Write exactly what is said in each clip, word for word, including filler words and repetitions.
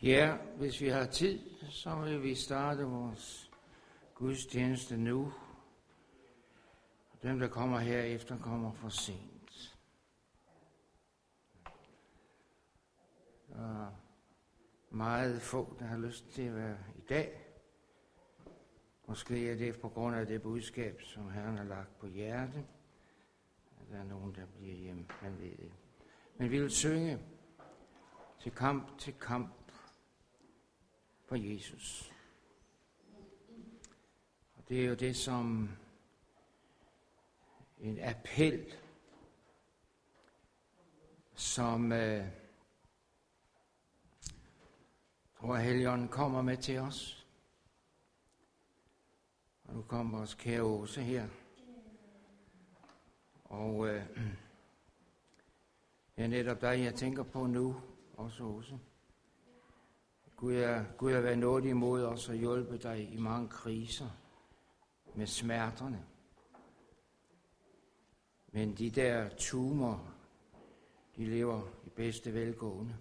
Ja, hvis vi har tid, så vil vi starte vores gudstjeneste nu. Dem, der kommer herefter, kommer for sent. Der er meget få, der har lyst til at være i dag. Måske er det på grund af det budskab, som Herren har lagt på hjertet. Der er nogen, der bliver hjemme, man ved det. Men vi vil synge til kamp, til kamp for Jesus. Og det er jo det som en appel, som øh, tror Helligånden kommer med til os. Og nu kommer vores kære Åse her. Og øh, det er netop dig, jeg tænker på nu, også Åse. Gud er, Gud er været nådig imod os og hjulpet dig i mange kriser med smerterne. Men de der tumor, de lever i bedste velgående.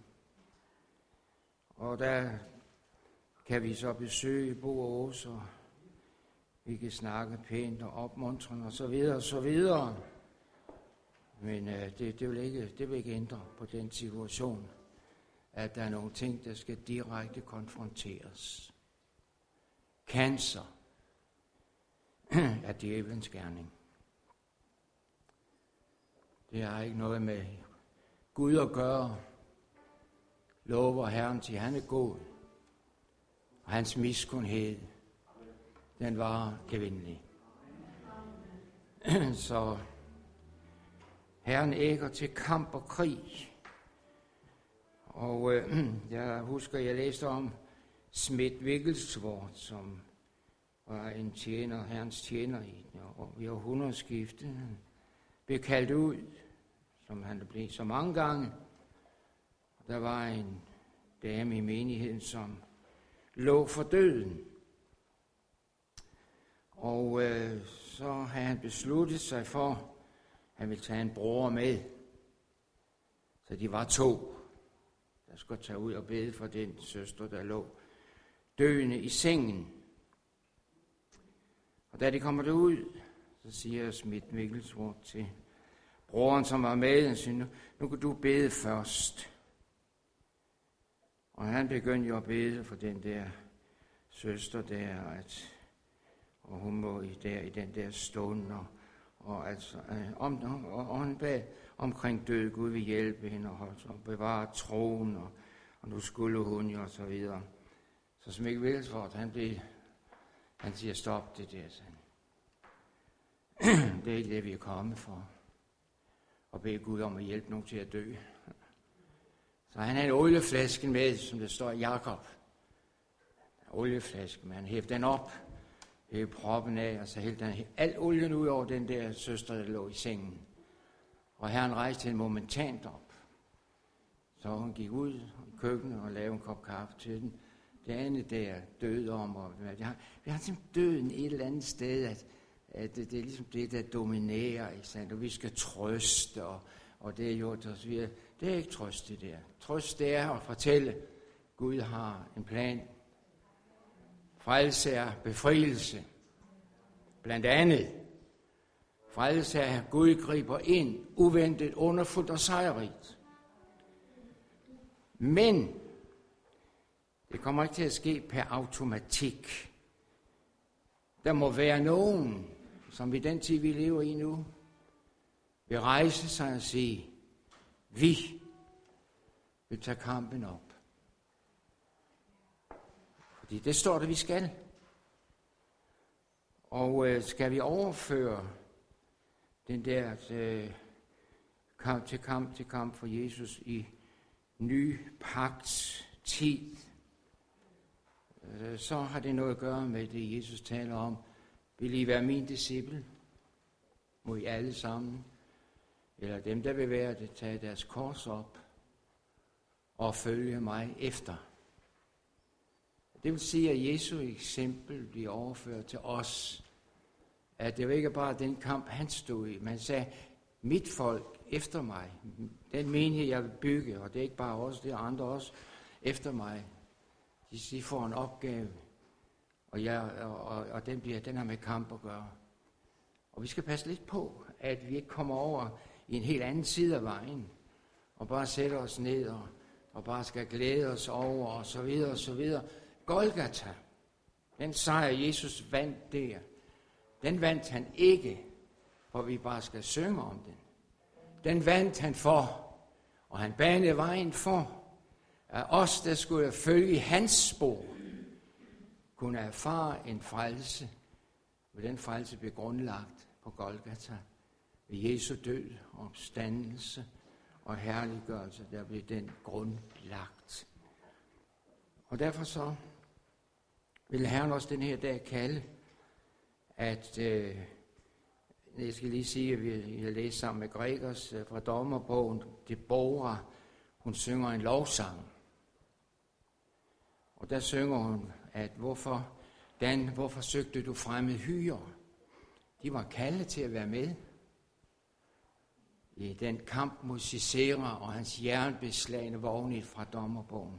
Og der kan vi så besøge Bo og Åse, og vi kan snakke pænt og opmuntrende og så videre og så videre. Men øh, det, det, vil ikke, det vil ikke ændre på den situation, at der er nogle ting, der skal direkte konfronteres. Cancer er djævelens gerning. Det har ikke noget med Gud at gøre. Lover Herren til, han er god. Og hans miskundhed, den var evindelig. Så Herren ægger til kamp og krig. Og øh, jeg husker, jeg læste om Smith Wigglesworth, som var en tjener, Herrens tjener i, i århundredeskiftet. Han blev kaldt ud, som han blev så mange gange. Der var en dame i menigheden, som lå for døden. Og øh, så havde han besluttet sig for, at han ville tage en bror med. Så de var to, der skulle tage ud og bede for den søster, der lå døende i sengen. Og da de kommer derud, så siger Smith Wigglesworth til broren, som var med, og siger, nu, nu kan du bede først. Og han begyndte jo at bede for den der søster der, at, og hun må i, der, i den der stund, og, og, altså, øh, om, og, og han bad omkring død, Gud vil hjælpe hende og, og bevare troen, og, og nu skulle hun jo, og så videre. Så Smith Wigglesworth, han blev, han siger, stop det der, sådan. Det er ikke det, vi er kommet for. Og bede Gud om at hjælpe nogen til at dø. Så han havde en olieflaske med, som der står i Jakob. En olieflaske, men han hævde den op, hævde proppen af, og så hældte han al olien ud over den der søster, der lå i sengen. Og Herren rejste hende momentant op. Så hun gik ud i køkkenet og lavede en kop kaffe til den. Det andet der døde om, og vi har, vi har simpelthen døden et eller andet sted, at, at det, det er ligesom det, der dominerer, ikke sandt? Og vi skal trøste, og, og det er jo, det er ikke trøst det der. Trøst det er at fortælle, at Gud har en plan. Frelse er befrielse. Blandt andet. Frelse er, at Gud griber ind, uventet, underfuldt og sejrigt. Men det kommer ikke til at ske per automatik. Der må være nogen, som i den tid, vi lever i nu, vil rejse sig og sige, vi vil tage kampen op. Fordi det står der, vi skal. Og øh, skal vi overføre den der øh, kamp til kamp til kamp for Jesus i ny pagts tid, øh, så har det noget at gøre med det, Jesus taler om. Vil I være min disciple? Må I alle sammen, eller dem, der vil være det, tage deres kors op og følge mig efter. Det vil sige, at Jesu eksempel bliver overført til os. At det var ikke bare den kamp, han stod i. Man sagde, mit folk efter mig, den menighed, jeg vil bygge, og det er ikke bare os, det er andre også, efter mig, De, de får en opgave, og, jeg, og, og, og den, bliver, den har med kamp at gøre. Og vi skal passe lidt på, at vi ikke kommer over i en helt anden side af vejen, og bare sætter os ned, og, og bare skal glæde os over, og så videre, og så videre. Golgata, den sejr Jesus vandt der, den vandt han ikke, hvor vi bare skal synge om den. Den vandt han for, og han banede vejen for, at os, der skulle følge hans spor, kunne erfare en frelse, og den frelse blev grundlagt på Golgata, ved Jesu død, opstandelse og herliggørelse, der blev den grundlagt. Og derfor så vil Herren også den her dag kalde, at øh, jeg skal lige sige, at vi har læst sammen med Gregers øh, fra dommerbogen, Deborah, hun synger en lovsang. Og der synger hun, at hvorfor, Dan, hvorfor søgte du fremmede hyrer? De var kaldet til at være med i den kamp mod Sisera og hans jernbeslagne vogne fra dommerbogen.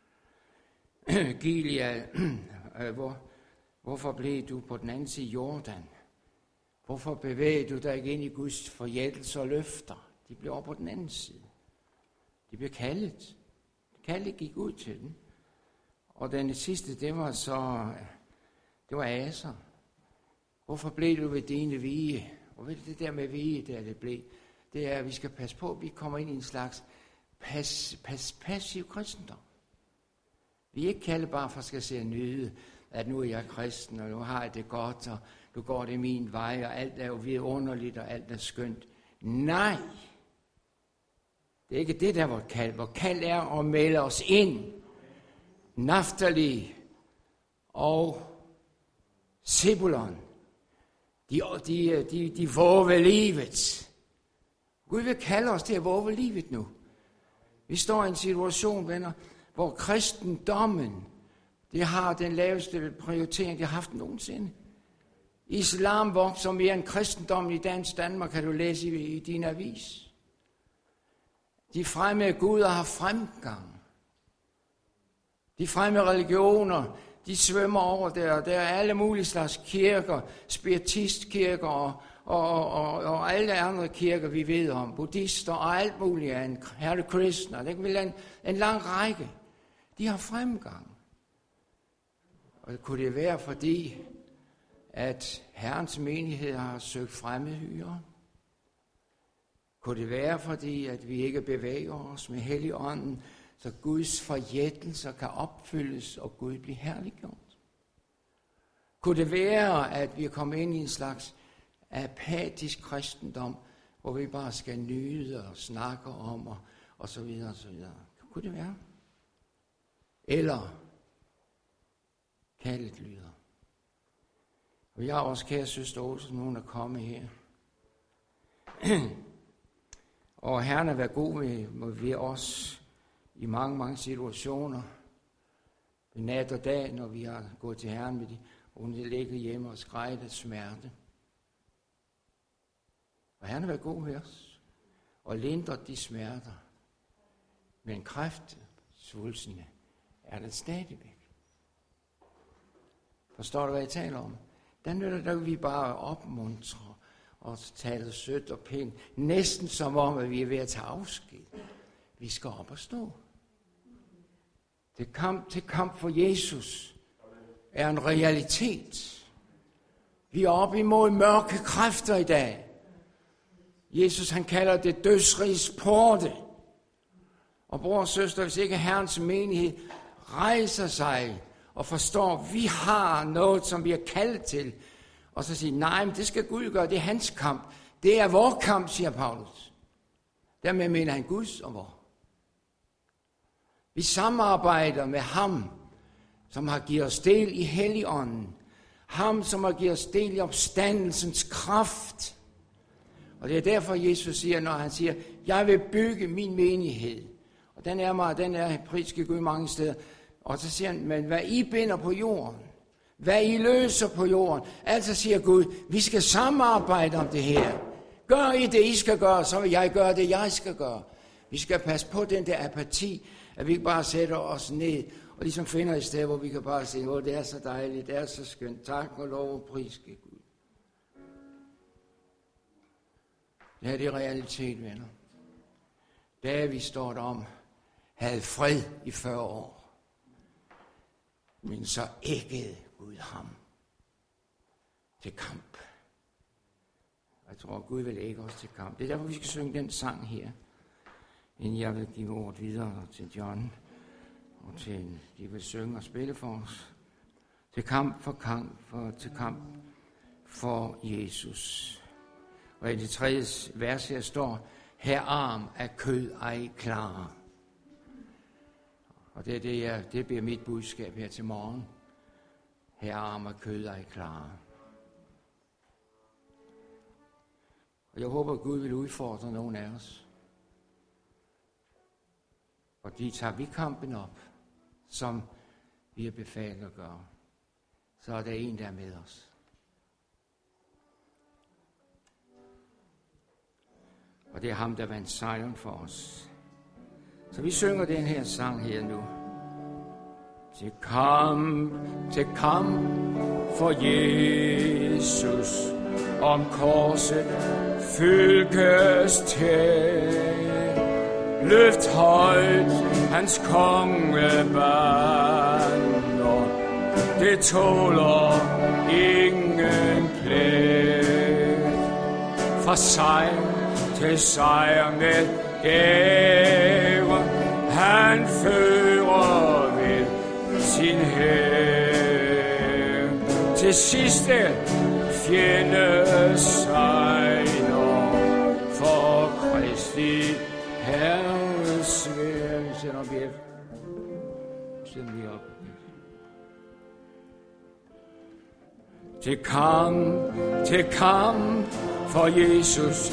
Gilead, hvor, hvorfor blev du på den anden side Jordan? Hvorfor bevægede du dig ikke ind i Guds forjættelse og løfter? De blev over på den anden side. De blev kaldet. Kaldet gik ud til dem. Og den sidste, det var så, det var Aser. Hvorfor blev du ved dine vige? Og ved det der med vige, der det blev, det er, at vi skal passe på, at vi kommer ind i en slags pas, pas, passiv kristendom. Vi er ikke kaldet bare for at skal se og nyde, at nu er jeg kristen, og nu har jeg det godt, og nu går det min vej, og alt er jo vidunderligt, og alt er skønt. Nej, det er ikke det, der er vores kald. Vores kald er at melde os ind. Naftali og Zebulon, de, de, de, de våger livet. Gud vil kalde os til at våge livet nu. Vi står i en situation, venner, hvor kristendommen, det har den laveste prioritering, det har haft nogensinde. Islam vokser mere end kristendommen i dansk Danmark, kan du læse i, i din avis. De fremmede guder har fremgang. De fremmede religioner, de svømmer over der, der er alle mulige slags kirker, spiritistkirker og, og, og, og alle andre kirker, vi ved om, buddhister og alt muligt, en Hare Krishna, det kan vi en, en lang række. De har fremgang. Og kunne det være fordi, at Herrens menighed har søgt fremmedhyre? Kunne det være fordi, at vi ikke bevæger os med Helligånden, så Guds forjættelser kan opfyldes, og Gud bliver herliggjort? Kunne det være, at vi er kommet ind i en slags apatisk kristendom, hvor vi bare skal nyde og snakke om, og, og så videre, og så videre? Kunne det være? Eller kaldet lyder. Og jeg har også, kære søster Olsen, nogen er kommet her. Og Herren har været god med, ved os i mange, mange situationer. Ved nat og dag, når vi har gået til Herren med de, og hun er ligget hjemme og skreget af smerte. Og Herren har været god ved os og lindret de smerter. Men kræftsvulsene er der stadigvæk. Forstår du, hvad jeg taler om? Der nytter der vi bare opmuntre og tale sødt og pænt. Næsten som om, at vi er ved at tage afsked. Vi skal op og stå. Det kamp til kamp for Jesus er en realitet. Vi er oppe imod mørke kræfter i dag. Jesus, han kalder det dødsrigs porte. Og bror og søster, hvis ikke Herrens menighed rejser sig og forstår, at vi har noget, som vi er kaldet til, og så siger, nej, men det skal Gud gøre, det er hans kamp. Det er vores kamp, siger Paulus. Dermed mener han Guds og vor. Vi samarbejder med ham, som har givet os del i Helligånden. Ham, som har givet os del i opstandelsens kraft. Og det er derfor, Jesus siger, når han siger, jeg vil bygge min menighed. Og den er mig, den er priske Gud mange steder. Og så siger han, men hvad I binder på jorden, hvad I løser på jorden, altså siger Gud, vi skal samarbejde om det her. Gør I det, I skal gøre, så vil jeg gøre det, jeg skal gøre. Vi skal passe på den der apati, at vi ikke bare sætter os ned og ligesom finder et sted, hvor vi kan bare sige, åh, det er så dejligt, det er så skønt, tak og lov og pris skal Gud. Det her det er realitet, venner. Da vi står om, havde fred i fyrre år, men så æggede Gud ham til kamp. Jeg tror, Gud vil ægge os til kamp. Det er derfor, vi skal synge den sang her, inden jeg vil give ordet videre til John, og til de vil synge og spille for os. Til kamp for kamp, for, til kamp for Jesus. Og i det tredje vers her står, her arm af kød ej klar. Og det er det, jeg, det bliver mit budskab her til morgen. Her arm af kød ej klar. Og jeg håber, at Gud vil udfordre nogen af os. Og de tager vi kampen op, som vi er befalet at gøre. Så er der en, der er med os. Og det er ham, der vandt sejren for os. Så vi synger den her sang her nu. Til kamp, til kamp for Jesus, om korset fylkes til. Løft højt hans kongebander, det tåler ingen plet. Fra sejr til sejr med ære, han fører ved sin hær. Til sidste fjende sejner, for Kristi Herres svær. Vi sender op hjælp. Vi sender lige op. Til kamp, til kamp for Jesus.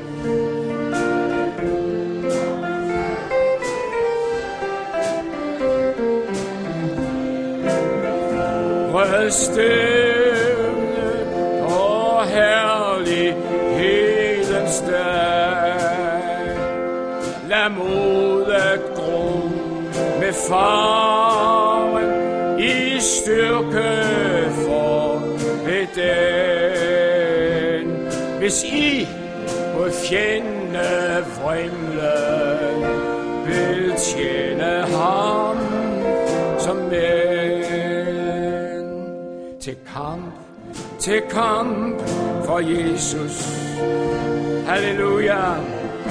Rødstøvne og herlighedens dag. Lad modet gro med faren i styrke for ved den. Hvis I mod fjende vrimlen vil tjene ham som mænd. Til kamp, til kamp for Jesus. Halleluja.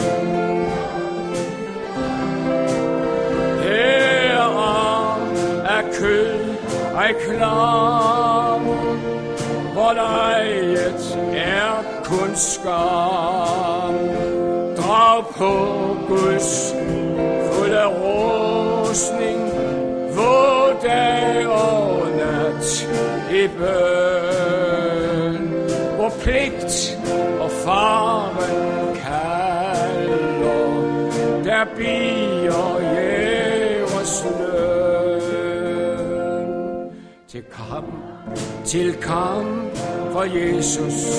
Her er kød ej klar, hvor lejet er kun skam. Drag på Guds fulde rustning, hvor dag og nat i bøn. Hvor pligt og faren kalder, der bliver jævers løn. Til kamp, til kamp for Jesus.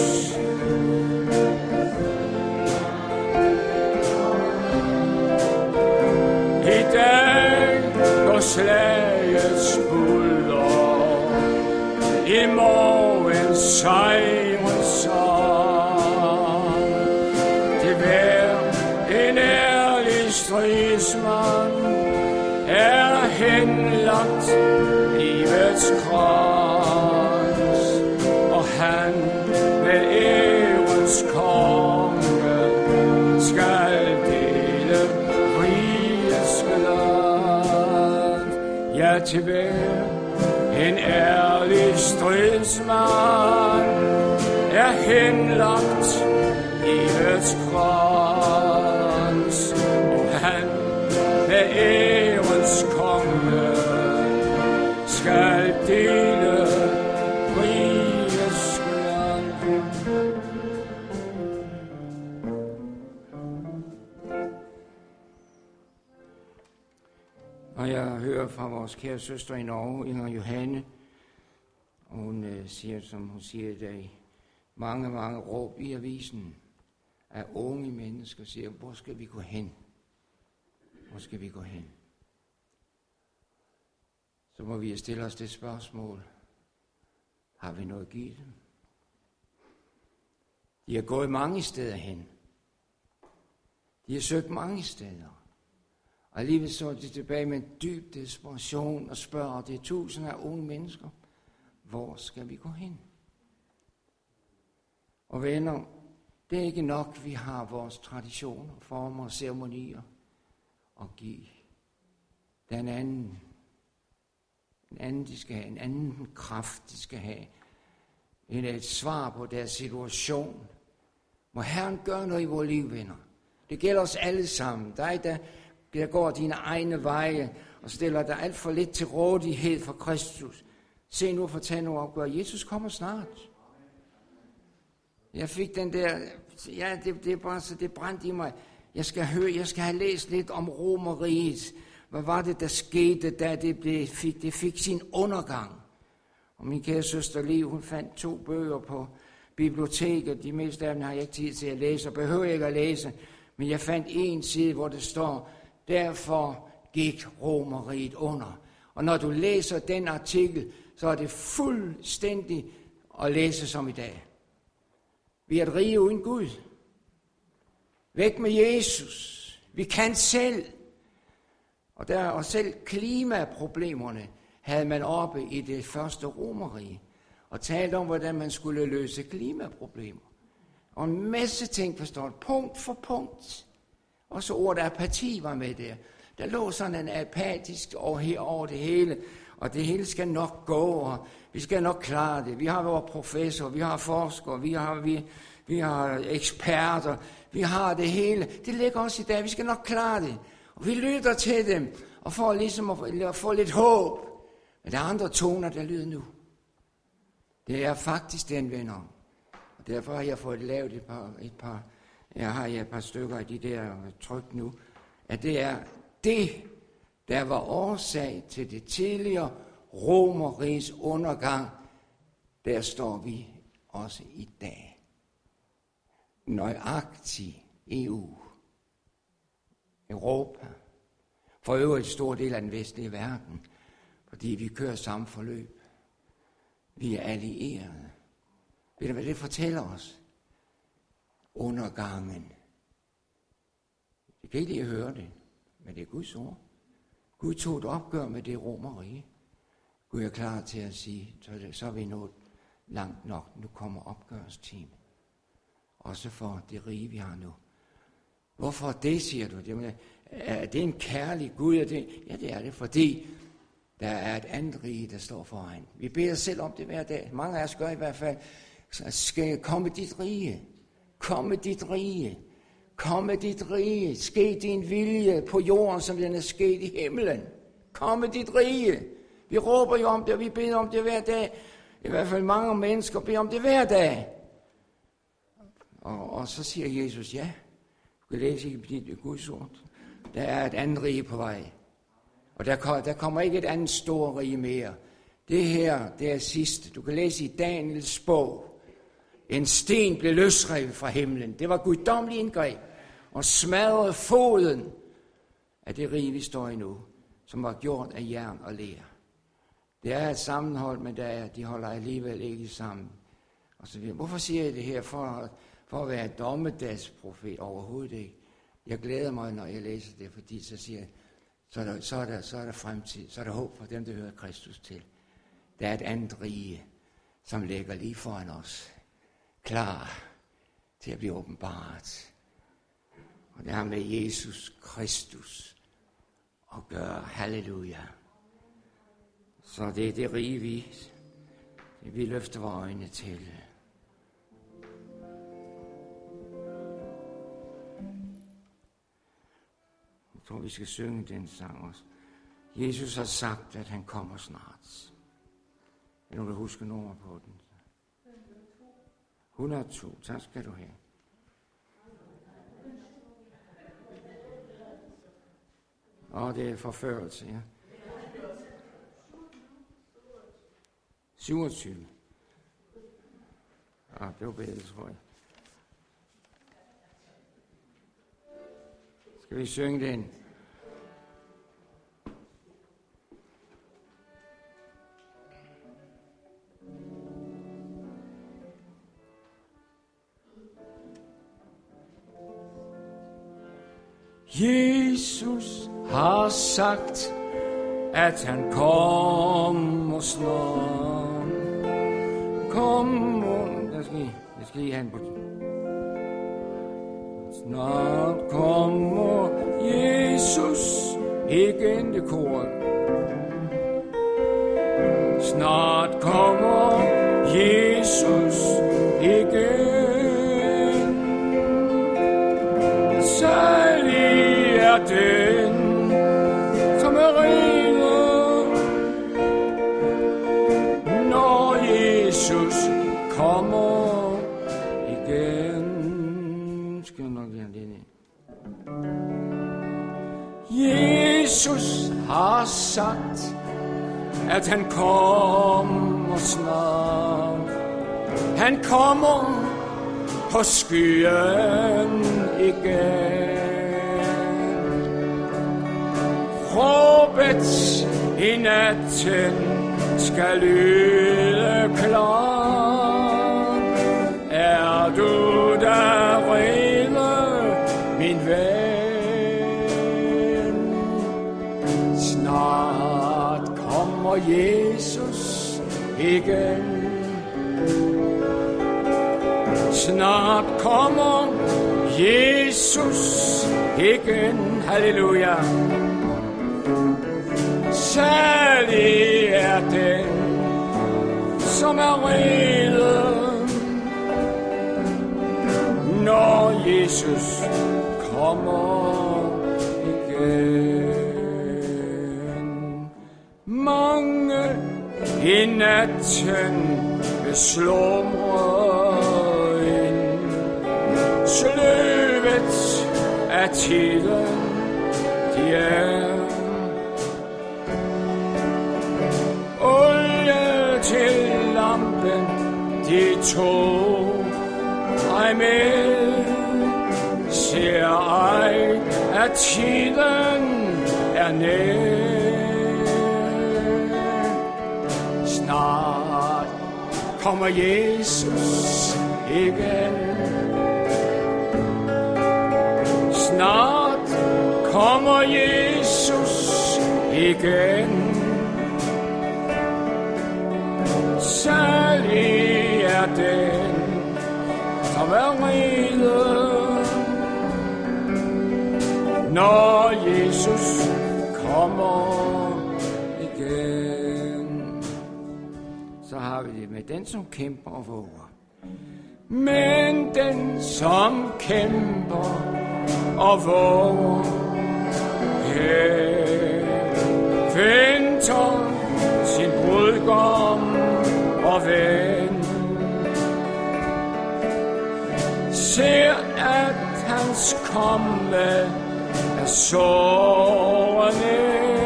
I dag går slagets bulder, i morgen sejrens sang. Det hver en ærlig stridsmand er henlagt livets krans, og han med ærens konge skal dele rigets land. Ja, til hver en ærlig stridsmand er henlagt livets krans, og han med ærens konge skal dele rigets land. Og jeg hører fra vores kære søster i Norge, Inger Johanne, og hun øh, siger, som hun siger i dag, mange, mange råb i avisen af unge mennesker, siger, hvor skal vi gå hen? Hvor skal vi gå hen? så må vi stille os det spørgsmål. Har vi noget at give dem? De har gået mange steder hen. De har søgt mange steder. Og alligevel så er de tilbage med en dyb desperation og spørger, det er tusinder af unge mennesker, hvor skal vi gå hen? Og venner, det er ikke nok, vi har vores traditioner, former og ceremonier at give. Der er en anden, en anden, de skal have, en anden kraft, de skal have. Det er et svar på deres situation. Må Herren gøre noget i vores liv, venner. Det gælder os alle sammen. Dig, der, der går dine egne veje og stiller dig alt for lidt til rådighed for Kristus. Se nu for tage nogle opgør. Jesus kommer snart. Jeg fik den der, ja, det, det er bare så, det brændte i mig. Jeg skal høre, jeg skal have læst lidt om Romerriget. Hvad var det, der skete, da det, blev, fik, det fik sin undergang? Og min kære søster Liv, hun fandt to bøger på biblioteket. De meste af dem har jeg ikke tid til at læse, og behøver ikke at læse. Men jeg fandt en side, hvor det står, derfor gik Romerriget under. Og når du læser den artikel, så er det fuldstændig at læse som i dag. Vi er et rige uden Gud. Væk med Jesus. Vi kan selv. Og, der, og selv klimaproblemerne havde man oppe i det første Romerrige. Og talte om, hvordan man skulle løse klimaproblemer. Og en masse ting forstået, punkt for punkt. Også ordet apati var med der. Der lå sådan en apatisk over, over det hele. Og det hele skal nok gå, og vi skal nok klare det. Vi har vores professor, vi har forskere, vi har, vi, vi har eksperter, vi har det hele. Det ligger også i dag, vi skal nok klare det. Og vi lytter til dem, og får ligesom at, at få lidt håb. Men der er andre toner, der lyder nu. Det er faktisk den, venner. Og derfor har jeg fået lavet et par, et par, jeg har et par stykker af de der tryk nu, at det er det, der var årsag til det tidligere Romerriges undergang. Der står vi også i dag. Nøjagtig E U. Europa. For øvrigt en stor del af den vestlige verden. Fordi vi kører samme forløb. Vi er allierede. Ved du, hvad det fortæller os? Undergangen. Det kan ikke lige høre det, men det er Guds ord. Gud tog et opgør med det Romerrige. Gud er klar til at sige, så, det, så er vi nået langt nok. Nu kommer opgørelsestimen. Også for det rige, vi har nu. Hvorfor det, siger du? Det er det en kærlig Gud? Er det? Ja, det er det, fordi der er et andet rige, der står foran. Vi beder selv om det hver dag. Mange af os gør i hvert fald. Skal komme dit rige. Komme dit rige. Komme dit rige. Ske din vilje på jorden, som den er sket i himlen. Komme dit rige. Vi råber jo om det, og vi beder om det hver dag. I hvert fald mange mennesker beder om det hver dag. Og, og så siger Jesus, ja, du kan læse i dit Guds ord. Der er et andet rige på vej. Og der, der kommer ikke et andet stort rige mere. Det her, det er sidste. Du kan læse i Daniels bog. En sten blev løsrevet fra himlen. Det var guddommelig indgreb. Og smadrede foden af det rige, vi står i nu. Som var gjort af jern og ler. Det er et sammenhold, men der er, de holder alligevel ikke sammen. Og så videre. Hvorfor siger jeg det her? For, for at være dommedagsprofet overhovedet ikke. Jeg glæder mig, når jeg læser det, fordi så siger jeg, så er, der, så, er der, så er der fremtid, så er der håb for dem, der hører Kristus til. Der er et andet rige, som ligger lige foran os, klar til at blive åbenbaret. Og det har med Jesus Kristus at gøre. Halleluja. Så det er det rige, vi, vi løfter vores øjne til. Jeg tror, vi skal synge den sang også. Jesus har sagt, at han kommer snart. Er du, der husker nummer på den? et hundrede og to. Tak skal du have. Åh, det er forførelse, ja. syvogtyve. Ah, det var bedre, tror jeg. Skal vi synge den? Jesus har sagt, at han kommer snart. Kommer, der skal I, der skal I have en butik. Snart kommer Jesus igen, det koret. Snart kommer Jesus igen. Salig er den, som er rene, når Jesus kommer igen. Skal jeg nok have det ned. Jesus har sagt, at han kommer snart. Han kommer på skyen igen. Råbet i natten skal lyde klart. Er du der rede, min ven? Snart kommer Jesus igen. Snart kommer Jesus igen. Halleluja. Salig er den, som er rede, når Jesus kommer igen. Mange i natten vil slumre ind, sløvet af tiden de er. Olie til lampen de tog ej med, ser ej at tiden er nær. Snart kommer Jesus igen. Snart kommer Jesus igen. Salig er den, som er rede, når Jesus kommer igen. Så har vi det med den, som kæmper og våger. Men den, som kæmper og våger, her venter sin brudgom og ven. Ser, at hans komme er sårende.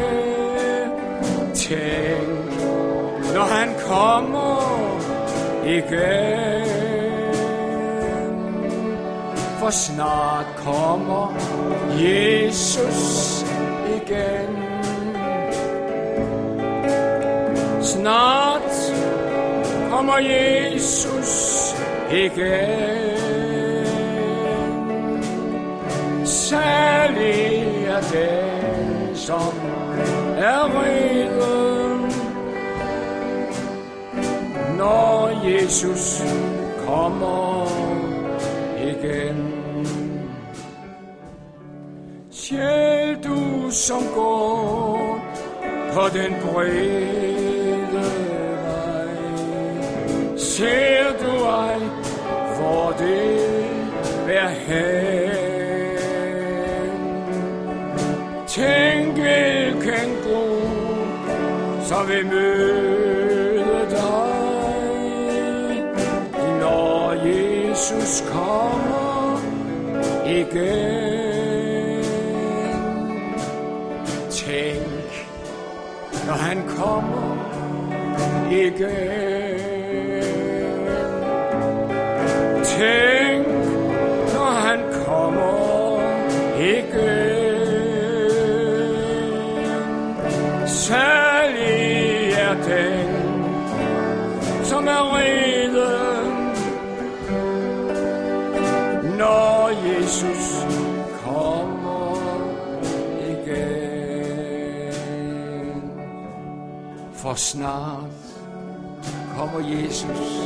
Tænk, når han kommer igen. For snart kommer Jesus igen. Snart kommer Jesus igen. Salig er den, som er rede, når Jesus kommer igen. Sjæl du, som går på den brede vej, ser du ej, hvor det er hen. Tænk, hvilken Gud, som vil møde dig, når Jesus kommer igen. Tænk, når han kommer igen. Tænk, når han kommer igen. Salig er den, som er rede, når Jesus kommer for snart kommer Jesus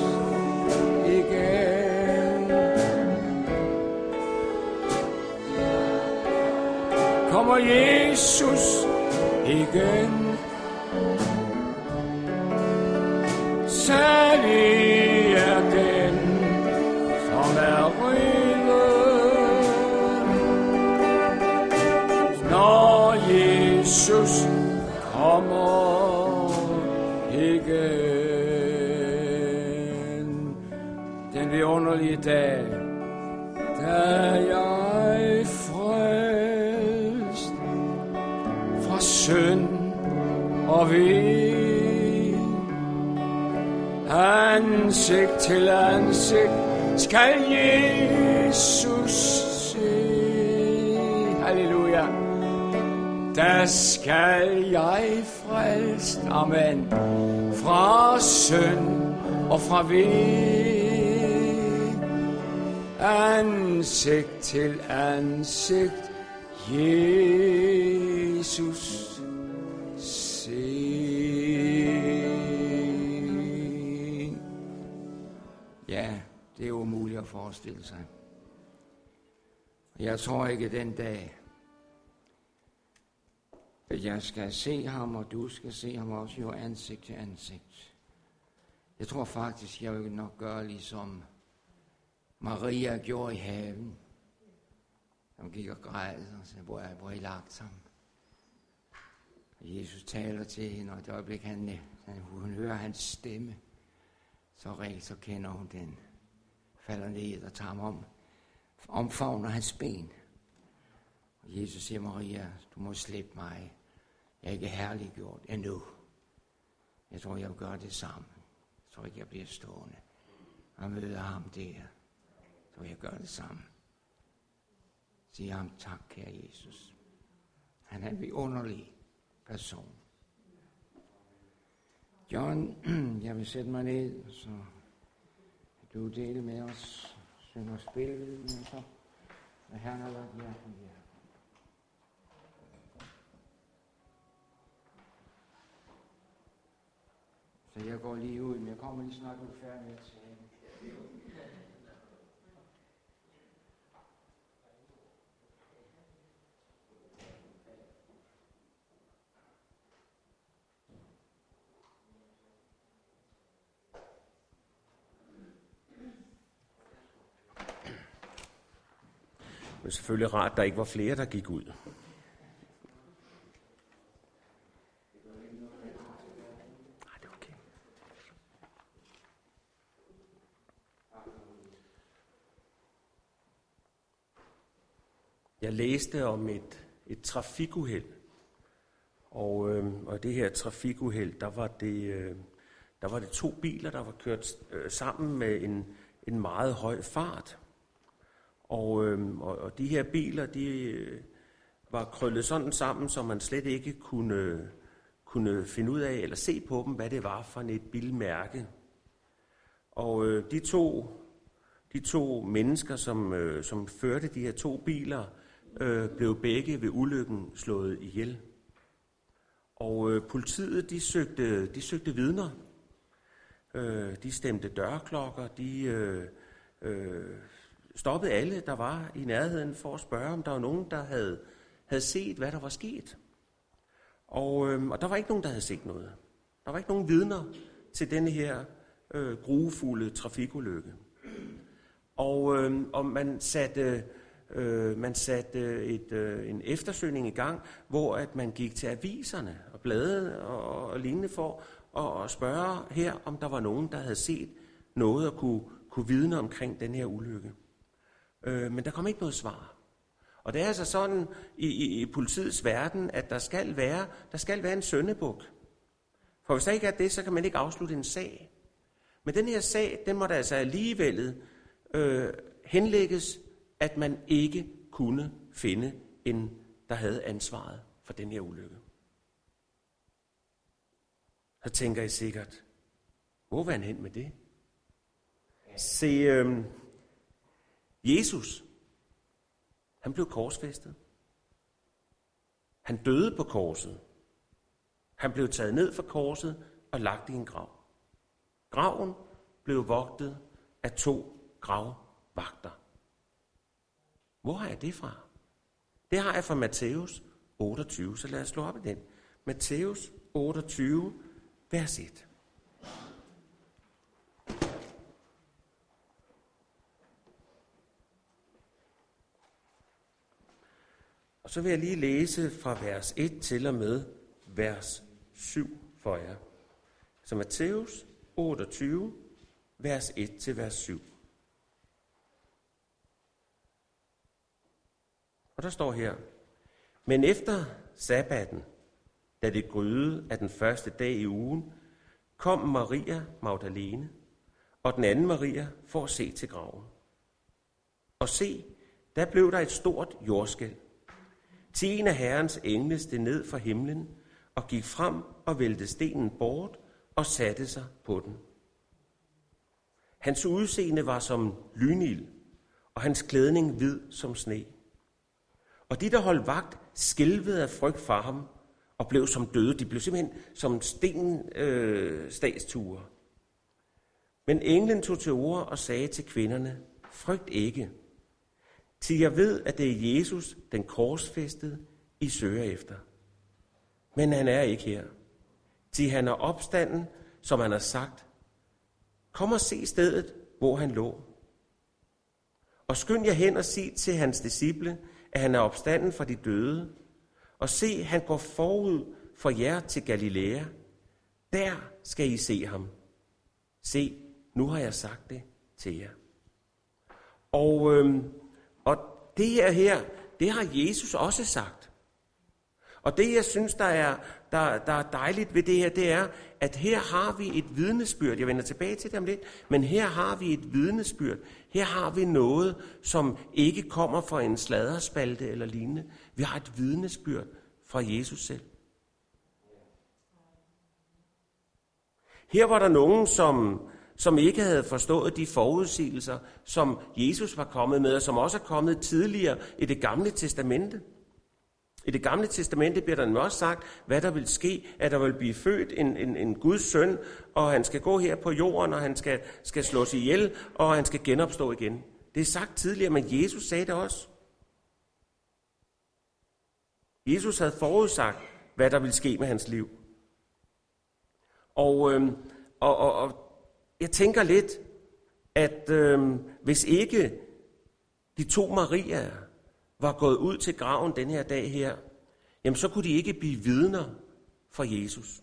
igen. Kommer Jesus igen. Salig er den, som er rede, når Jesus kommer igen. Den vidunderlige dag, da jeg frelst fra synd og ved, ansigt til ansigt skal Jesus se. Halleluja. Der skal jeg frelst, amen, fra synd og fra ved, ansigt til ansigt Jesus se. Ja, det er umuligt at forestille sig. Jeg tror ikke den dag, at jeg skal se ham, og du skal se ham også jo ansigt til ansigt. Jeg tror faktisk, jeg vil nok gøre ligesom Maria gjorde i haven. Hun gik og græd og sagde, hvor er, hvor er I lagt ham? Og Jesus taler til hende, og et øjeblik, han, hun hører hans stemme. Så reelt, så kender hun den. Falder ned og tager ham om. Omfavner hans ben. Og Jesus siger, Maria, du må slippe mig. Jeg er ikke herliggjort endnu. Jeg tror, jeg vil gøre det samme. Jeg tror ikke, jeg bliver stående. Og møder ham der. Så jeg gør det samme. Siger ham tak, kære Jesus. Han er en vidunderlig person. John, jeg vil sætte mig ned, så du dele med os, synge og spille ved, men så er Herren har været hjerten her. Så jeg går lige ud, men jeg kommer lige snart ud færdig med at tale. Det er selvfølgelig rart, at der ikke var flere, der gik ud. Jeg læste om et, et trafikuheld, og, øh, og det her trafikuheld, der var det, øh, der var det to biler, der var kørt øh, sammen med en, en meget høj fart. Og, øh, og, og de her biler, de øh, var krøllet sådan sammen, så man slet ikke kunne, kunne finde ud af eller se på dem, hvad det var for et bilmærke. Og øh, de, to, de to mennesker, som, øh, som førte de her to biler, øh, blev begge ved ulykken slået ihjel. Og øh, politiet, de søgte, de søgte vidner. Øh, de stemte dørklokker, de øh, øh, stoppede alle, der var i nærheden, for at spørge, om der var nogen, der havde, havde set, hvad der var sket. Og, øh, og der var ikke nogen, der havde set noget. Der var ikke nogen vidner til denne her øh, grufulde trafikulykke. Og, øh, og man satte, øh, man satte et, øh, en eftersøgning i gang, hvor at man gik til aviserne og blade og, og lignende for at, at spørge her, om der var nogen, der havde set noget og kunne, kunne vidne omkring den her ulykke. Øh, men der kom ikke noget svar. Og det er altså sådan i, i, i politiets verden, at der skal være, der skal være en syndebuk. For hvis der ikke er det, så kan man ikke afslutte en sag. Men den her sag, den må der altså alligevel øh, henlægges, at man ikke kunne finde en, der havde ansvaret for den her ulykke. Så tænker I sikkert, hvor var han hen med det? Se, øh, Jesus, han blev korsfæstet. Han døde på korset. Han blev taget ned fra korset og lagt i en grav. Graven blev vogtet af to gravvagter. Hvor har jeg det fra? Det har jeg fra Matthæus otteogtyve, så lad os slå op i den. Matthæus otteogtyve, vers et. Og så vil jeg lige læse fra vers et til og med vers syv for jer. Så Matthæus otteogtyve, vers et til vers syv. Og der står her: Men efter sabbaten, da det gryede af den første dag i ugen, kom Maria Magdalene og den anden Maria for at se til graven. Og se, der blev der et stort jordskælv. Til en af Herrens engle steg ned fra himlen og gik frem og vælte stenen bort og satte sig på den. Hans udseende var som lynild, og hans klædning hvid som sne. Og de, der holdt vagt, skælvede af frygt for ham og blev som døde. De blev simpelthen som sten øh, statstuer. Men englen tog til orde og sagde til kvinderne: Frygt ikke, til jeg ved, at det er Jesus, den korsfæstede, I søger efter. Men han er ikke her. Til han er opstanden, som han har sagt. Kom og se stedet, hvor han lå. Og skynd jer hen og sig til hans disciple, at han er opstanden fra de døde. Og se, han går forud for jer til Galilea. Der skal I se ham. Se, nu har jeg sagt det til jer. Og, øhm, og det her her, det har Jesus også sagt. Og det, jeg synes, der er, der, der er dejligt ved det her, det er, at her har vi et vidnesbyrd. Jeg vender tilbage til det om lidt, men her har vi et vidnesbyrd. Her har vi noget, som ikke kommer fra en sladderspalte eller lignende. Vi har et vidnesbyrd fra Jesus selv. Her var der nogen, som, som ikke havde forstået de forudsigelser, som Jesus var kommet med, og som også er kommet tidligere i det gamle testamente. I det gamle testamente bliver der også sagt, hvad der vil ske, at der vil blive født en, en, en Guds søn, og han skal gå her på jorden, og han skal, skal slås ihjel, og han skal genopstå igen. Det er sagt tidligere, men Jesus sagde det også. Jesus havde forudsagt, hvad der ville ske med hans liv. Og, øh, og, og, og jeg tænker lidt, at øh, hvis ikke de to Mariaer var gået ud til graven den her dag her, jamen så kunne de ikke blive vidner for Jesus.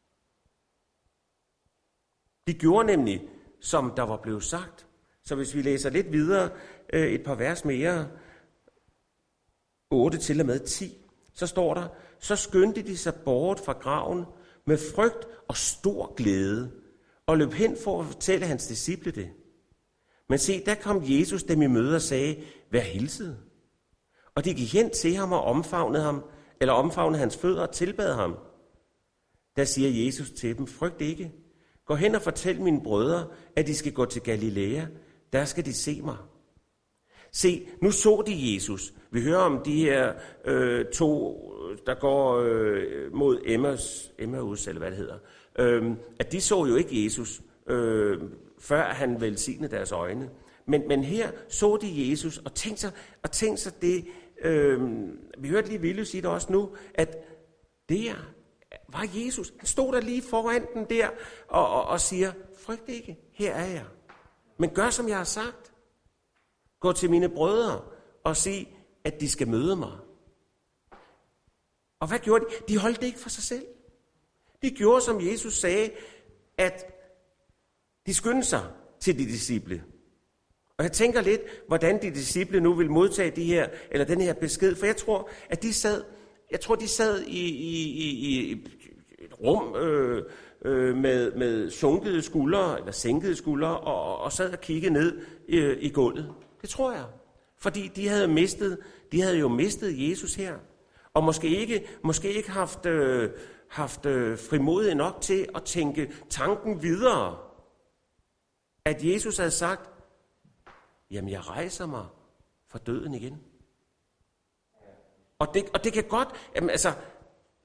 De gjorde nemlig, som der var blevet sagt. Så hvis vi læser lidt videre, øh, et par vers mere, otte til og med ti, så står der: Så skyndte de sig bort fra graven med frygt og stor glæde, og løb hen for at fortælle hans disciple det. Men se, der kom Jesus dem i møde og sagde: Vær hilset. Og de gik hen til ham og omfavnede ham, eller omfavnede hans fødder og tilbad ham. Der siger Jesus til dem: Frygt ikke. Gå hen og fortæl mine brødre, at de skal gå til Galilea. Der skal de se mig. Se, nu så de Jesus. Vi hører om de her øh, to, der går øh, mod Emmaus, Emmaus, eller hvad det hedder. Øh, at de så jo ikke Jesus, øh, før han velsignede deres øjne. Men, men her så de Jesus, og tænk sig, og tænk sig det, øh, vi hørte lige Ville sige det også nu, at der var Jesus. Han stod der lige foran den der, og, og, og siger: Frygt ikke, her er jeg. Men gør som jeg har sagt. Gå til mine brødre og sig, at de skal møde mig. Og hvad gjorde de? De holdt det ikke for sig selv. De gjorde, som Jesus sagde, at de skyndte sig til de disciple. Og jeg tænker lidt, hvordan de disciple nu vil modtage de her, eller den her besked, for jeg tror, at de sad, jeg tror, de sad i, i, i, i et rum øh, øh, med, med sunkede skuldre, eller sænkede skuldre, og, og sad og kiggede ned øh, i gulvet. Det tror jeg. Fordi de havde mistet, de havde jo mistet Jesus her, og måske ikke, måske ikke haft, øh, haft øh, frimodighed nok til at tænke tanken videre, at Jesus havde sagt: Jamen, jeg rejser mig fra døden igen. Og det, og det kan godt, jamen, altså,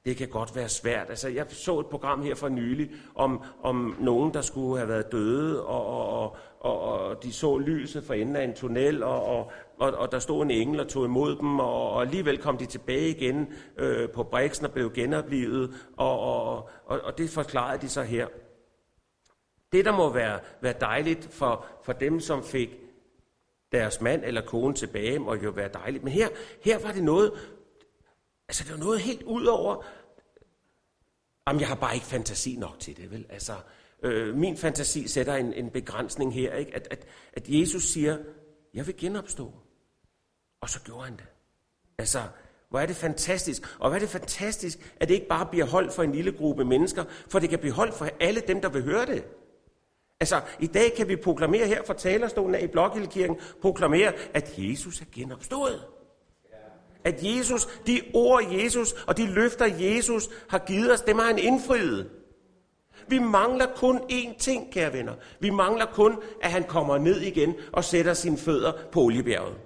det kan godt være svært. Altså, jeg så et program her for nylig om, om nogen, der skulle have været døde, og, og, og, og de så lyset for enden af en tunnel, og, og, og, og der stod en engel og tog imod dem, og, og alligevel kom de tilbage igen øh, på briksen og blev genoplivet, og, og, og, og det forklarede de så her. Det, der må være, være dejligt for, for dem, som fik deres mand eller kone tilbage, må jo være dejligt. Men her, her var det noget, altså det var noget helt ud over, jamen jeg har bare ikke fantasi nok til det, vel? Altså, øh, min fantasi sætter en, en begrænsning her, ikke? At, at, at Jesus siger, jeg vil genopstå. Og så gjorde han det. Altså, hvor er det fantastisk. Og hvor er det fantastisk, at det ikke bare bliver holdt for en lille gruppe mennesker, for det kan blive holdt for alle dem, der vil høre det. Altså, i dag kan vi proklamere her fra talerstolen af i Blokhildekirken, proklamere, at Jesus er genopstået. At Jesus, de ord Jesus og de løfter Jesus har givet os, dem har han indfriet. Vi mangler kun én ting, kære venner. Vi mangler kun, at han kommer ned igen og sætter sine fødder på oliebjerget.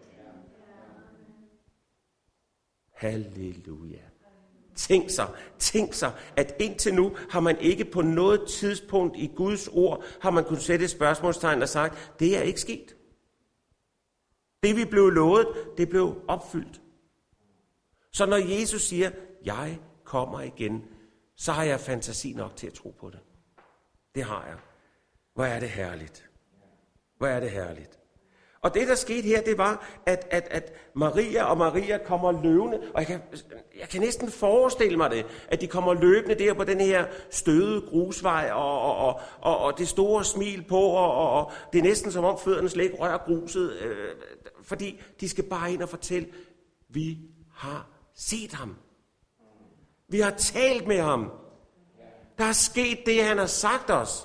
Halleluja. Tænk sig, tænk sig, at indtil nu har man ikke på noget tidspunkt i Guds ord, har man kunnet sætte et spørgsmålstegn og sagt, det er ikke sket. Det vi blev lovet, det blev opfyldt. Så når Jesus siger, jeg kommer igen, så har jeg fantasi nok til at tro på det. Det har jeg. Hvor er det herligt. Hvor er det herligt. Og det, der skete her, det var, at, at, at Maria og Maria kommer løbende, og jeg kan, jeg kan næsten forestille mig det, at de kommer løbende der på den her støde grusvej, og, og, og, og, og det store smil på, og, og, og det er næsten som om fødderne slet ikke rører gruset, øh, fordi de skal bare ind og fortælle, vi har set ham. Vi har talt med ham. Der er sket det, han har sagt os.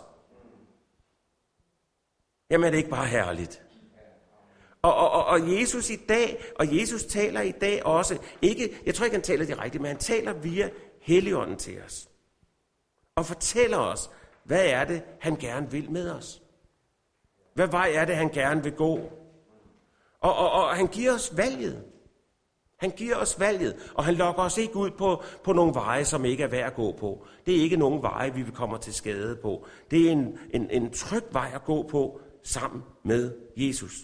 Jamen er det ikke bare herligt? Og, og, og, og Jesus i dag, og Jesus taler i dag også, ikke, jeg tror ikke han taler direkte, men han taler via Helligånden til os. Og fortæller os, hvad er det, han gerne vil med os. Hvad vej er det, han gerne vil gå. Og, og, og han giver os valget. Han giver os valget, og han lokker os ikke ud på, på nogle veje, som ikke er værd at gå på. Det er ikke nogen veje, vi vil komme til skade på. Det er en, en, en tryg vej at gå på sammen med Jesus.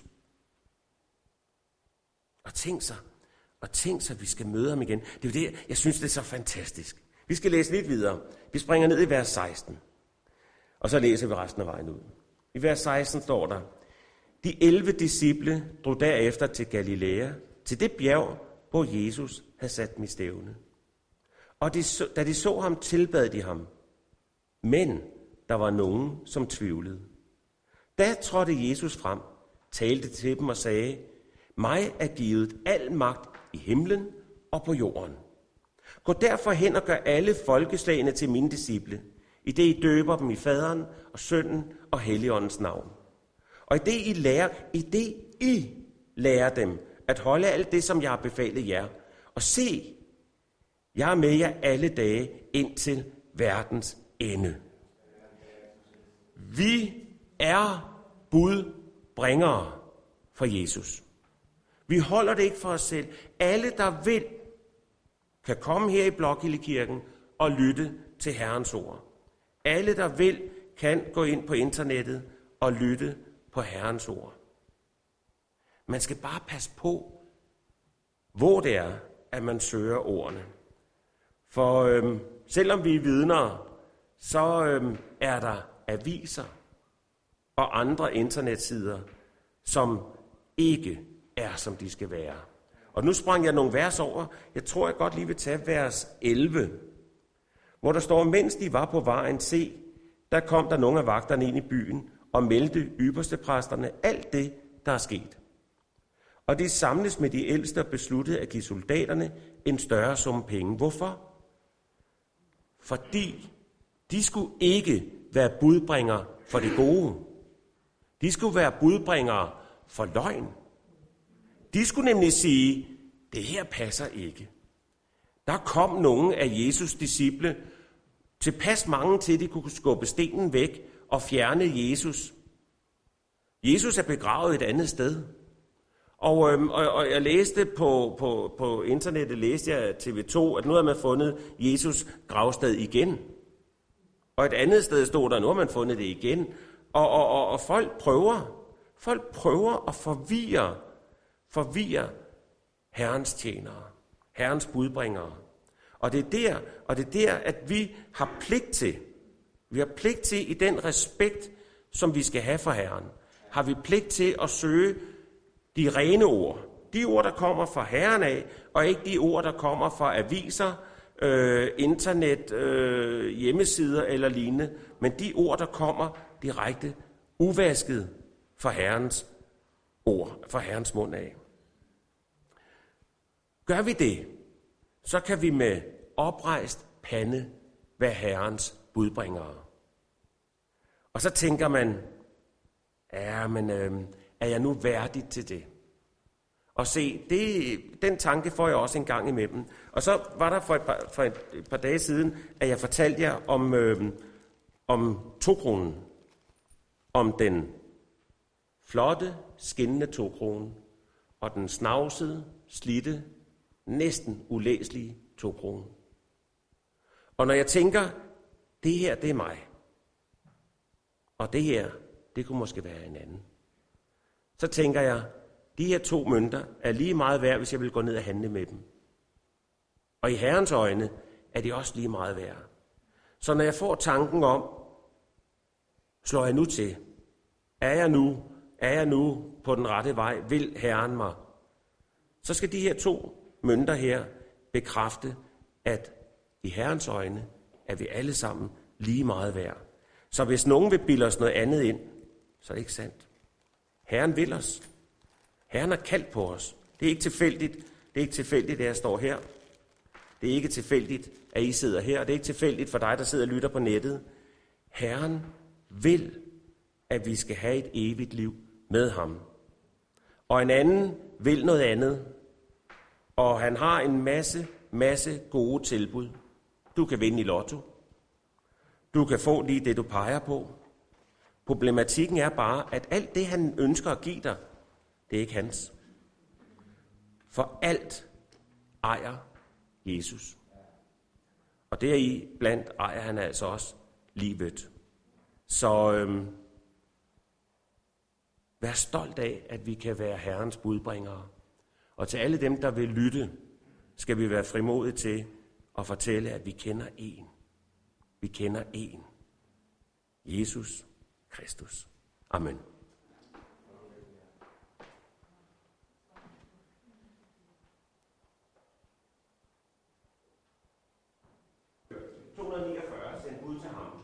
Og tænk sig, og tænk sig, at vi skal møde ham igen. Det er jo det, jeg synes, det er så fantastisk. Vi skal læse lidt videre. Vi springer ned i vers seksten, og så læser vi resten af vejen ud. I vers seksten står der, de elleve disciple drog derefter til Galilea, til det bjerg, hvor Jesus havde sat dem i stævne. Og de så, da de så ham, tilbad de ham. Men der var nogen, som tvivlede. Da trådte Jesus frem, talte til dem og sagde, mig er givet al magt i himlen og på jorden. Gå derfor hen og gør alle folkeslagene til mine disciple, i det I døber dem i faderen og sønnen og helligåndens navn. Og i det I lærer, i det I lærer dem at holde alt det, som jeg har befalet jer. Og se, jeg er med jer alle dage indtil verdens ende. Vi er budbringere for Jesus. Vi holder det ikke for os selv. Alle, der vil, kan komme her i Blokhildekirken og lytte til Herrens ord. Alle, der vil, kan gå ind på internettet og lytte på Herrens ord. Man skal bare passe på, hvor det er, at man søger ordene. For øhm, selvom vi er vidner, så øhm, er der aviser og andre internetsider, som ikke er, som de skal være. Og nu sprang jeg nogle vers over. Jeg tror, jeg godt lige vil tage vers elleve, hvor der står, mens de var på vejen, se, der kom der nogle af vagterne ind i byen og meldte ypperstepræsterne alt det, der er sket. Og de samles med de ældste og besluttede at give soldaterne en større sum penge. Hvorfor? Fordi de skulle ikke være budbringere for det gode. De skulle være budbringere for løgn. De skulle nemlig sige, det her passer ikke. Der kom nogle af Jesus' disciple, tilpas mange til, at de kunne skubbe stenen væk og fjerne Jesus. Jesus er begravet et andet sted. Og, øhm, og, og jeg læste på, på, på internettet, læste jeg T V to, at nu har man fundet Jesus gravsted igen. Og et andet sted stod der, nu har man fundet det igen. Og, og, og, og folk prøver, folk prøver at forvirre, forvirre Herrens tjenere, Herrens budbringere. Og det er der, og det er der, at vi har pligt til, vi har pligt til i den respekt, som vi skal have for Herren, har vi pligt til at søge de rene ord. De ord, der kommer fra Herren af, og ikke de ord, der kommer fra aviser, øh, internet, øh, hjemmesider eller lignende, men de ord, der kommer direkte uvasket fra Herrens ord, fra Herrens mund af. Gør vi det, så kan vi med oprejst pande være Herrens budbringere. Og så tænker man, ja, men øh, er jeg nu værdig til det? Og se, det, den tanke får jeg også en gang imellem. Og så var der for et par, for et, et par dage siden, at jeg fortalte jer om, øh, om to-kronen. Om den flotte, skinnende to-krone, og den snavsede, slidte, næsten ulæselige to-krone. Og når jeg tænker, det her, det er mig, og det her, det kunne måske være en anden, så tænker jeg, de her to mønter er lige meget værd, hvis jeg vil gå ned og handle med dem. Og i Herrens øjne er de også lige meget værd. Så når jeg får tanken om, slår jeg nu til? Er jeg nu, er jeg nu på den rette vej? Vil Herren mig? Så skal de her to mønter her bekræfte, at i Herrens øjne er vi alle sammen lige meget værd. Så hvis nogen vil bilde os noget andet ind, så er det ikke sandt. Herren vil os. Herren har kaldt på os. Det er ikke tilfældigt. Det er ikke tilfældigt, at jeg står her. Det er ikke tilfældigt, at I sidder her. Det er ikke tilfældigt for dig, der sidder og lytter på nettet. Herren vil, at vi skal have et evigt liv med ham. Og en anden vil noget andet. Og han har en masse, masse gode tilbud. Du kan vinde i lotto. Du kan få lige det, du peger på. Problematikken er bare, at alt det, han ønsker at give dig, det er ikke hans. For alt ejer Jesus. Og deri blandt ejer han altså også livet. Så øhm, vær stolt af, at vi kan være Herrens budbringere. Og til alle dem, der vil lytte, skal vi være frimodige til at fortælle, at vi kender én. Vi kender én. Jesus Kristus. Amen. to hundrede niogfyrre, send bud til ham.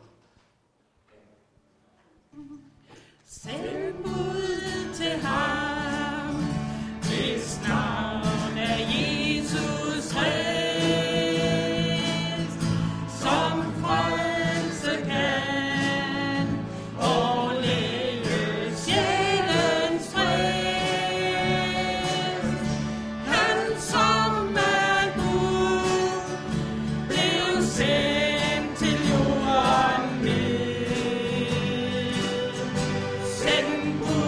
Send bud til ham, hvis navn er Jesus Krist, som frelse kan og læge sjælens fred. Han som er Gud blev sendt til jorden ned. Send bud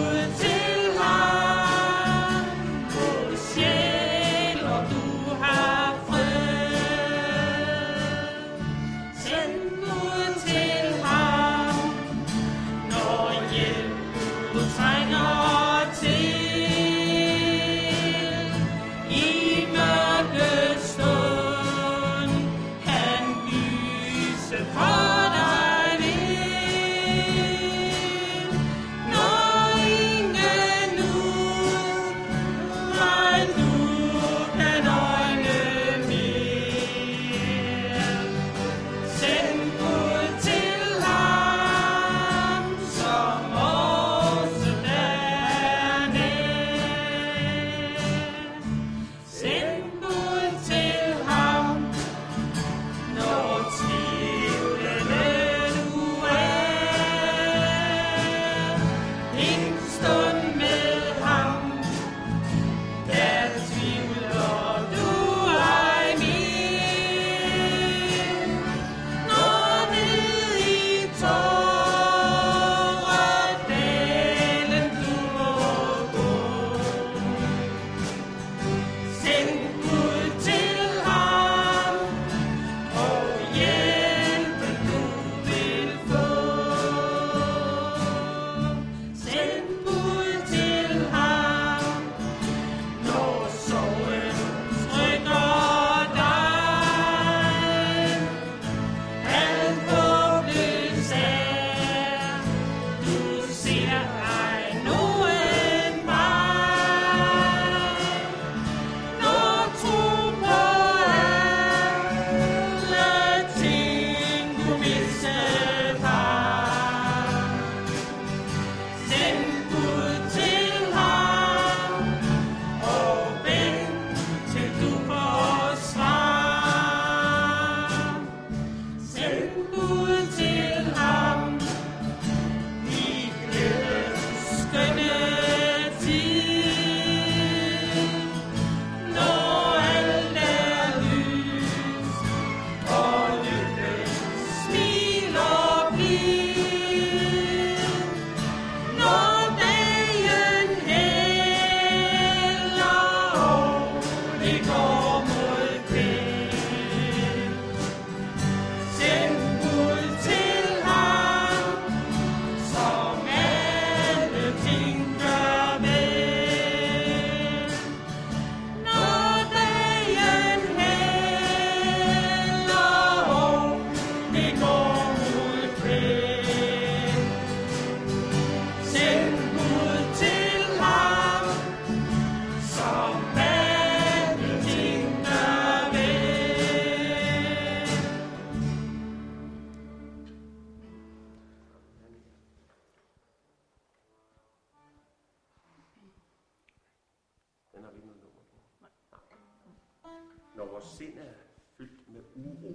vores sind er fyldt med uro.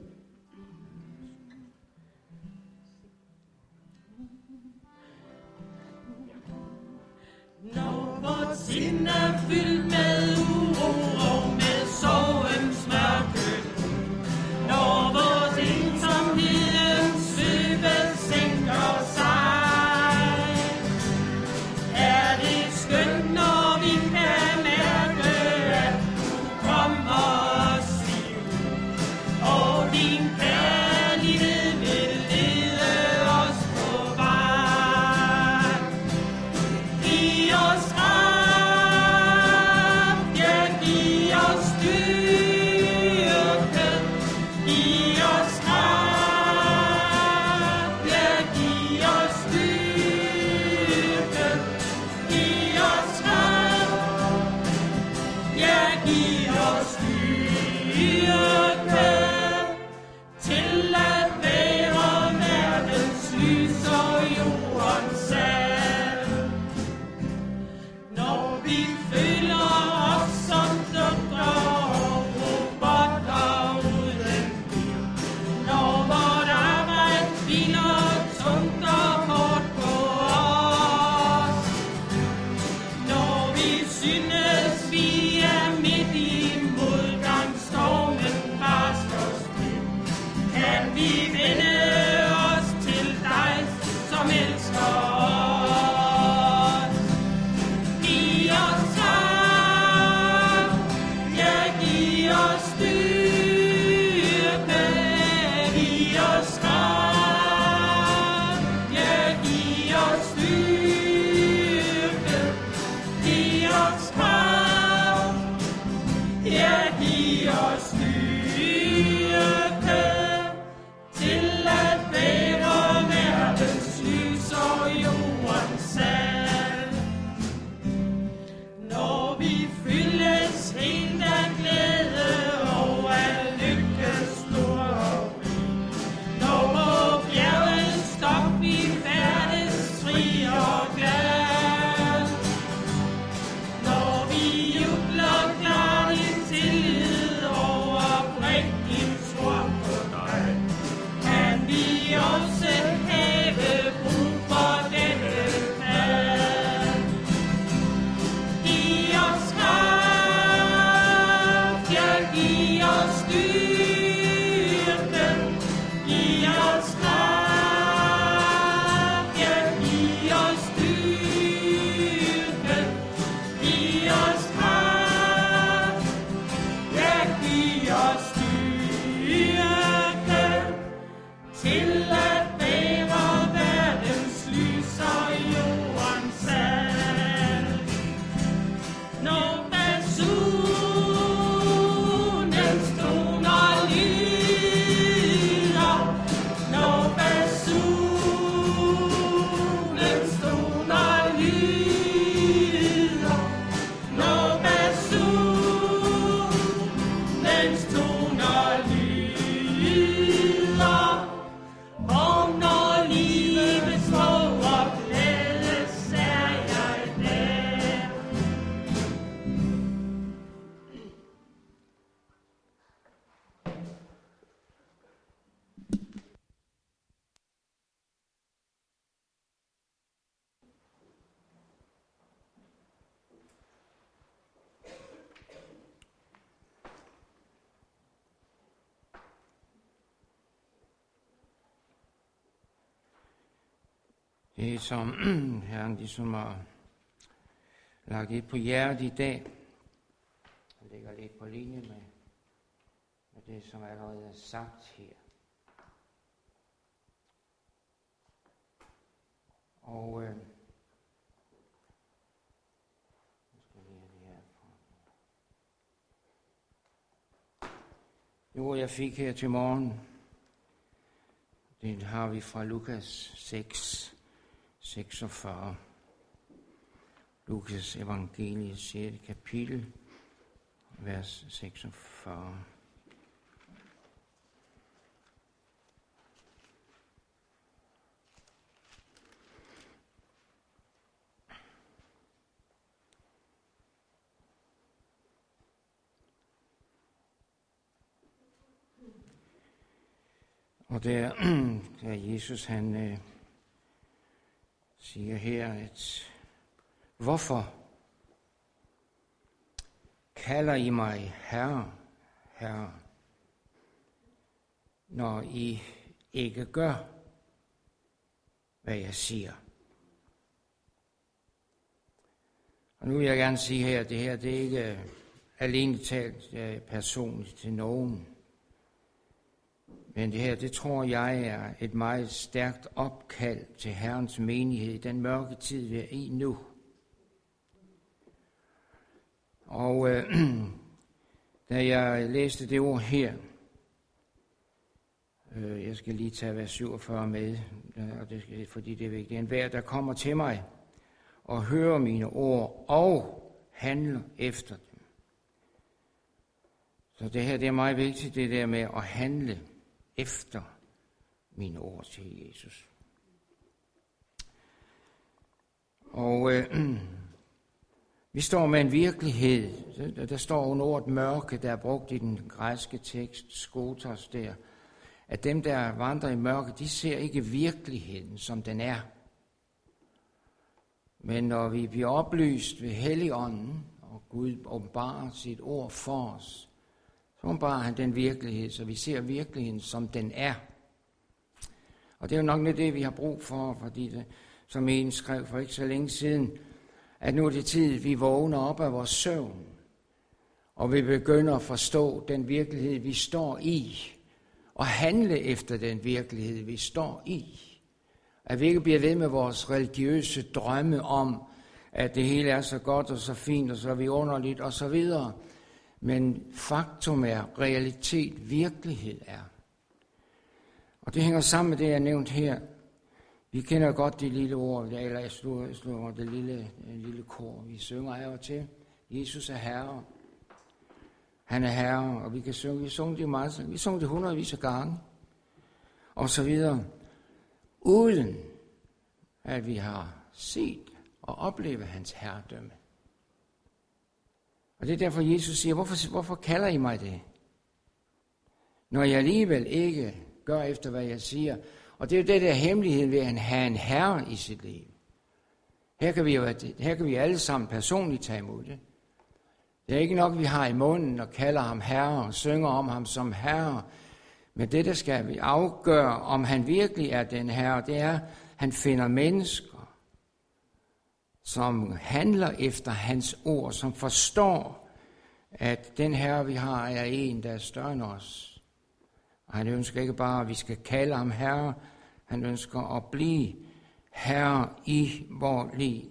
Når vores sind er fyldt med uro og med sorgens mørke, når vores ensomhedens svøbe sænker sig, er det skønt, når vi kan mærke, at du kommer os liv, og din kærlighed vil lede os på vej. Giv os kraft, ja, giv os styrke. Giv os kraft, ja, giv os styrke. Giv os kraft, ja, giv os styrke. Til at være verdens lys og jordens salt. Når vi føler os som dukker og robotter uden liv, når vort arbejde hviler tungt og hårdt på os, når vi synes vi er midt i modgangsstormen barsker strid, kan vi vende os til dig, som elsker os. Giv os kraft, ja, giv os styrke. Giv os kraft, ja, giv os styrke. Giv os kraft, ja, giv os styrke. Til at være verdens lys og jordens salt. Når vi fyldes helt af glæde og af lykke stor og rig, når på bjergets top vi færdes fri og glad, når vi jubler klart i tillid og oprigtigt tror på dig, kan vi også have brug for denne fald. Giv os kraft, ja, giv os styrke. Giv os kraft, ja, giv os styrke. Giv os kraft, ja, giv os styrke. Til at være verdens lys og jordens salt. Når basunens toner lyder, når basunens toner lyder, når basunens toner lyder, og når livets over glædes er jeg der. Det som Herren ligesom har lagt lidt på hjertet i dag, det ligger lidt på linje med, med det, som allerede er sagt her. Og øh, nu skal vi have det her fra. Jo, jeg fik her til morgen, det har vi fra Lukas seks, seksogfyrre. Lukas evangelie, sjette kapitel, vers seksogfyrre. Og der, der Jesus han øh, siger her, at hvorfor kalder I mig Herre, Herre, når I ikke gør, hvad jeg siger? Og nu vil jeg gerne sige her, at det her det er ikke alene talt personligt til nogen. Men det her, det tror jeg er et meget stærkt opkald til Herrens menighed i den mørke tid, vi er i nu. Og øh, da jeg læste det ord her, øh, jeg skal lige tage vers syvogfyrre med, og det skal, fordi det er vigtigt. Enhver, der kommer til mig og hører mine ord og handler efter dem. Så det her, det er meget vigtigt, det der med at handle efter mine ord til Jesus. Og øh, vi står med en virkelighed, der, der står under ordet mørke, der er brugt i den græske tekst, skotos der, at dem, der vandrer i mørke, de ser ikke virkeligheden, som den er. Men når vi bliver oplyst ved Helligånden, og Gud åbenbarer sit ord for os, så åbenbarer han den virkelighed, så vi ser virkeligheden, som den er. Og det er jo nok lidt det, vi har brug for, fordi det, som en skrev for ikke så længe siden, at nu er det tid, vi vågner op af vores søvn, og vi begynder at forstå den virkelighed, vi står i, og handle efter den virkelighed, vi står i. At vi ikke bliver ved med vores religiøse drømme om, at det hele er så godt og så fint og så vidunderligt og så videre. Men faktum er, realitet, virkelighed er. Og det hænger sammen med det, jeg nævnt her. Vi kender godt det lille ord, eller jeg slår, jeg slår det lille, lille kor, vi synger af og til. Jesus er Herre. Han er Herre, og vi kan synge, vi synger det meget, vi synger det hundredvis af gange, og så videre, uden at vi har set og oplevet hans herredømme. Og det er derfor, Jesus siger, hvorfor, hvorfor kalder I mig det? Når jeg alligevel ikke gør efter, hvad jeg siger. Og det er jo det der hemmelighed ved at have en herre i sit liv. Her kan vi jo her kan vi alle sammen personligt tage imod det. Det er ikke nok, vi har i munden og kalder ham herre og synger om ham som herre. Men det, der skal vi afgøre, om han virkelig er den herre, det er, at han finder mennesker, som handler efter hans ord, som forstår, at den herre, vi har, er en, der er større end os. Og han ønsker ikke bare, at vi skal kalde ham herre, han ønsker at blive herre i vores liv.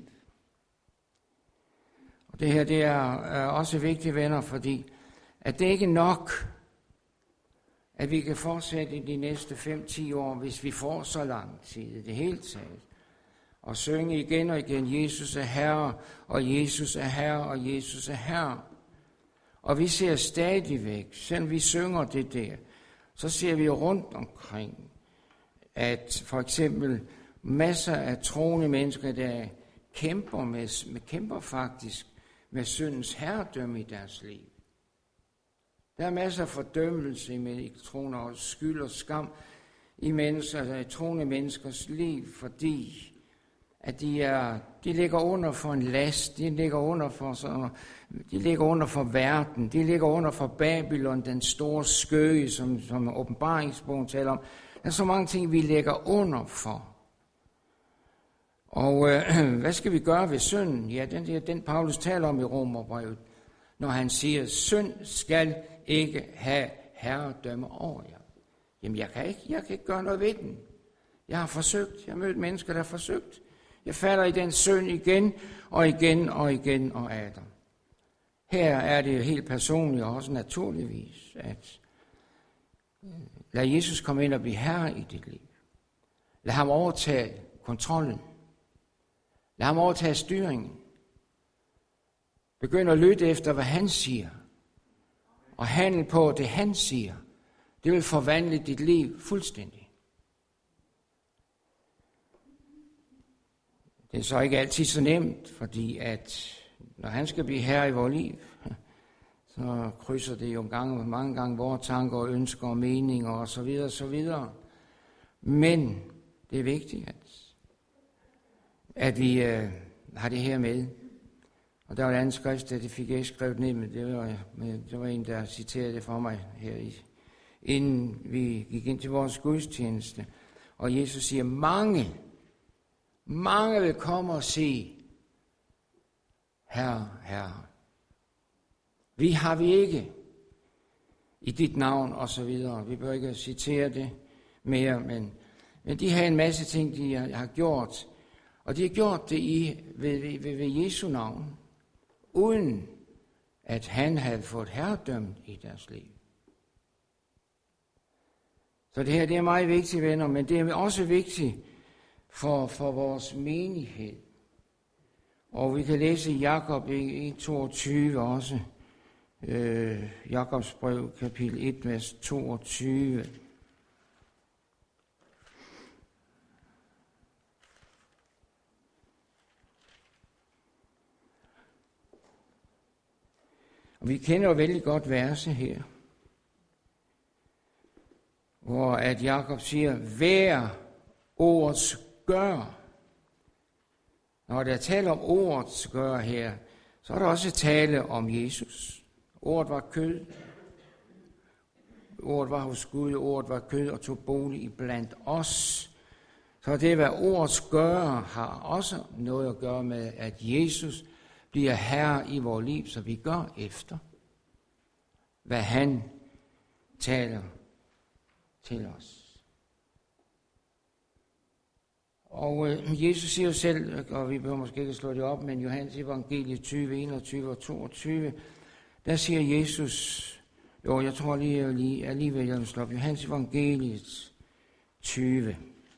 Og det her, det er, er også vigtigt, venner, fordi at det ikke er nok, at vi kan fortsætte i de næste fem til ti år, hvis vi får så lang tid i det hele taget. Og synge igen og igen, Jesus er Herre, og Jesus er Herre, og Jesus er Herre. Og vi ser stadigvæk, selvom vi synger det der, så ser vi rundt omkring, at for eksempel masser af troende mennesker, der kæmper, med, med, kæmper faktisk med syndens herredømme i deres liv. Der er masser af fordømmelse med troende og skyld og skam i mennesker, i troende menneskers liv, fordi at de, er, de ligger under for en last, de ligger under for, så, de ligger under for verden, de ligger under for Babylon, den store skøge, som, som åbenbaringsbogen taler om. Der er så mange ting, vi ligger under for. Og øh, hvad skal vi gøre ved synden? Ja, den, der, den Paulus taler om i Romerbrevet, når han siger, synd skal ikke have herredømme over jer. Jamen, jeg kan ikke, jeg kan ikke gøre noget ved den. Jeg har forsøgt, jeg har mødt mennesker, der har forsøgt. Jeg falder i den synd igen og igen og igen og atter. Her er det helt personligt og også naturligvis, at lad Jesus komme ind og blive herre i dit liv. Lad ham overtage kontrollen. Lad ham overtage styringen. Begynd at lytte efter, hvad han siger. Og handle på det, han siger. Det vil forvandle dit liv fuldstændig. Det er så ikke altid så nemt, fordi at når han skal blive herre i vores liv, så krydser det jo en gang, mange gange vores tanker og ønsker og meninger og så videre, så videre. Men det er vigtigt, at, at vi øh, har det her med. Og der var et andet skrift, det fik jeg ikke skrevet ned, men det var, det var en, der citerede det for mig her, i, inden vi gik ind til vores gudstjeneste. Og Jesus siger, mange, mange vil komme og se, Herre, Herre. Vi har vi ikke i dit navn, og så videre. Vi bør ikke citere det mere, men, men de har en masse ting, de har gjort. Og de har gjort det i, ved, ved, ved, ved Jesu navn, uden at han havde fået herredømt i deres liv. Så det her det er meget vigtigt, venner, men det er også vigtigt for, for vores menighed. Og vi kan læse i Jakob en toogtyve også. Øh, Jakobs brev, kapitel et, vers toogtyve. Og vi kender jo vældig godt verse her, hvor at Jakob siger, hver ordets gør. Når der taler om ordets gør her, så er der også tale om Jesus. Ordet var kød. Ordet var hos Gud, ordet var kød og tog bolig iblandt os. Så det, hvad ordets gør, har også noget at gøre med, at Jesus bliver herre i vores liv, så vi gør efter, hvad han taler til os. Og øh, Jesus siger jo selv, og vi behøver måske ikke slå det op, men Johannes evangeliet tyve, enogtyve og toogtyve, der siger Jesus, jo, jeg tror lige, lige alligevel, jeg vil slå op, Johannes evangeliet tyve,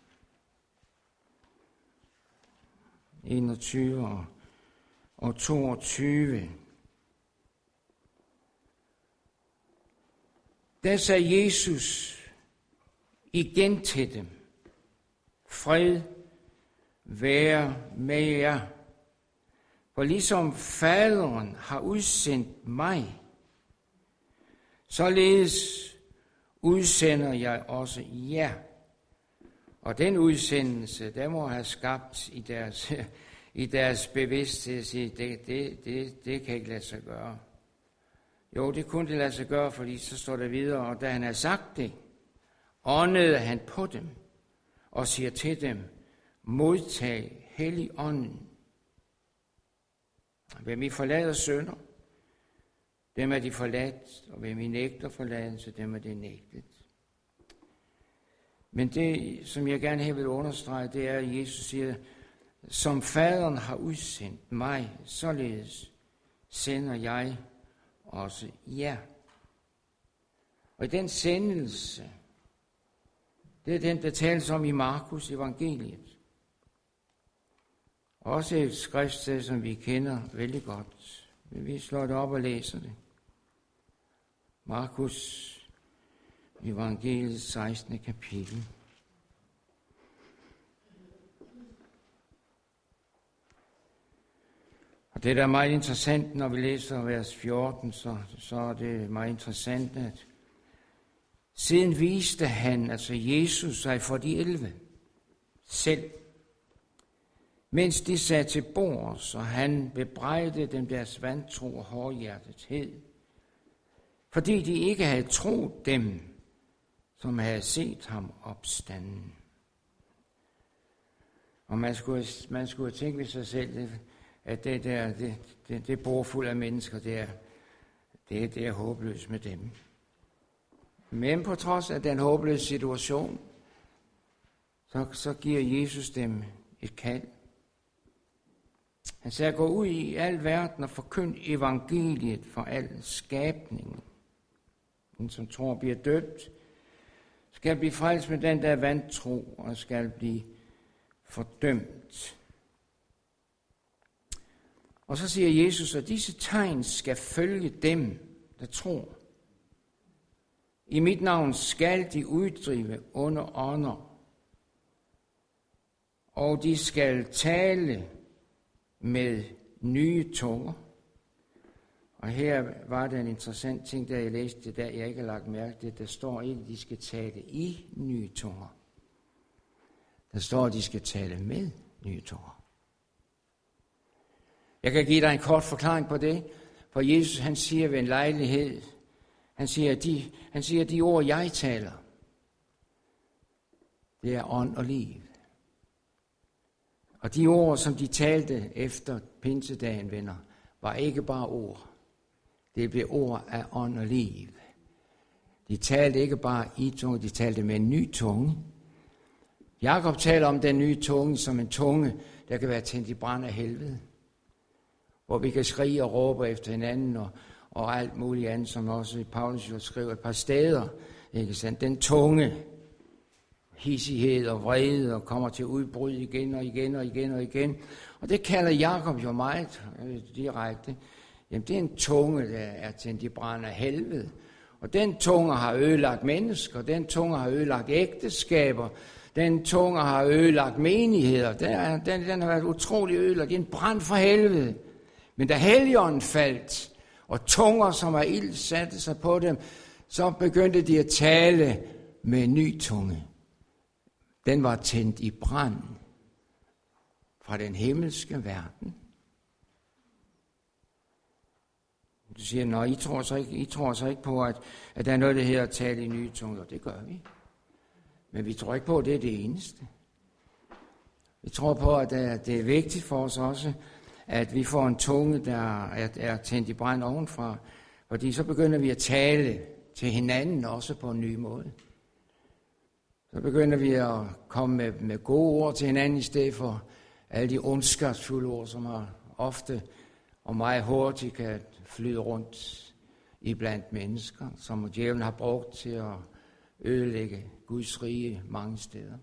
enogtyve og toogtyve. Der sagde Jesus igen til dem, fred være med jer. For ligesom faderen har udsendt mig, således udsender jeg også jer. Og den udsendelse, der må have skabt i deres, i deres bevidsthed, at sige, det, det, det, det kan ikke lade sig gøre. Jo, det kunne det lade sig gøre, fordi så står der videre, og da han har sagt det, åndede han på dem og siger til dem, modtag Helligånden. Hvem I forlader synder, dem er de forladt, og hvem I nægter forladelse, dem er det nægtet. Men det, som jeg gerne her vil understrege, det er, at Jesus siger, som faderen har udsendt mig, således sender jeg også jer. Og i den sendelse, det er den, der tales om i Markus evangeliet. Også et skriftsted, som vi kender vældig godt. Men vi slår det op og læser det. Markus evangeliet sekstende kapitel. Og det, der er meget interessant, når vi læser vers fjorten, så, så er det meget interessant, at siden viste han, altså Jesus, sig for de elleve selv, mens de sad til bords, og han bebrejdede dem deres vantro og hårdhjertethed, fordi de ikke havde troet dem, som havde set ham opstanden. Og man skulle, man skulle tænke ved sig selv, at det der, det, det, det bor fuld af mennesker, det er, det, det er håbløst med dem. Men på trods af den håbløse situation, så, så giver Jesus dem et kald. Han sagde, gå ud i al verden og forkynd evangeliet for al skabningen. Den, som tror, bliver døbt, skal blive frelst med den, der er vantro, og skal blive fordømt. Og så siger Jesus, at disse tegn skal følge dem, der tror. I mit navn skal de uddrive onde ånder, og de skal tale med nye tunger. Og her var det en interessant ting, da jeg læste det, der jeg ikke har lagt mærke til. Der står ikke, at de skal tale i nye tunger. Der står, at de skal tale med nye tunger. Jeg kan give dig en kort forklaring på det, for Jesus han siger ved en lejlighed, han siger, at de, han siger, at de ord, jeg taler, det er ånd og liv. Og de ord, som de talte efter pinsedagen, venner, var ikke bare ord. Det blev ord af ånd og liv. De talte ikke bare i tunge, de talte med en ny tunge. Jakob taler om den nye tunge som en tunge, der kan være tændt i brand af helvede. Hvor vi kan skrige og råbe efter hinanden og, og alt muligt andet, som også Paulus jo skriver et par steder. Ikke sandt? Den tunge, hissighed og vrede og kommer til udbrud igen og igen og igen og igen. Og det kalder Jakob jo meget øh, direkte. Jamen det er en tunge, der er tændt i brand af helvede. Og den tunge har ødelagt mennesker, den tunge har ødelagt ægteskaber, den tunge har ødelagt menigheder. Den, er, den, den har været utrolig ødelagt. Det er en brand for helvede. Men da Helligånden faldt, og tunger, som er ild, satte sig på dem, så begyndte de at tale med en ny tunge. Den var tændt i brand fra den himmelske verden. Du siger, nå, I tror så ikke, I tror så ikke på, at, at der er noget, der hedder at tale i nye tunger. Det gør vi. Men vi tror ikke på, at det er det eneste. Vi tror på, at det er vigtigt for os også, at vi får en tunge, der er, er tændt i brand ovenfra. Fordi så begynder vi at tale til hinanden også på en ny måde. Så begynder vi at komme med, med gode ord til hinanden, i stedet for alle de ondskabsfulde ord, som har ofte og meget hurtigt kan flyde rundt i blandt mennesker, som djævlen har brugt til at ødelægge Guds rige mange steder.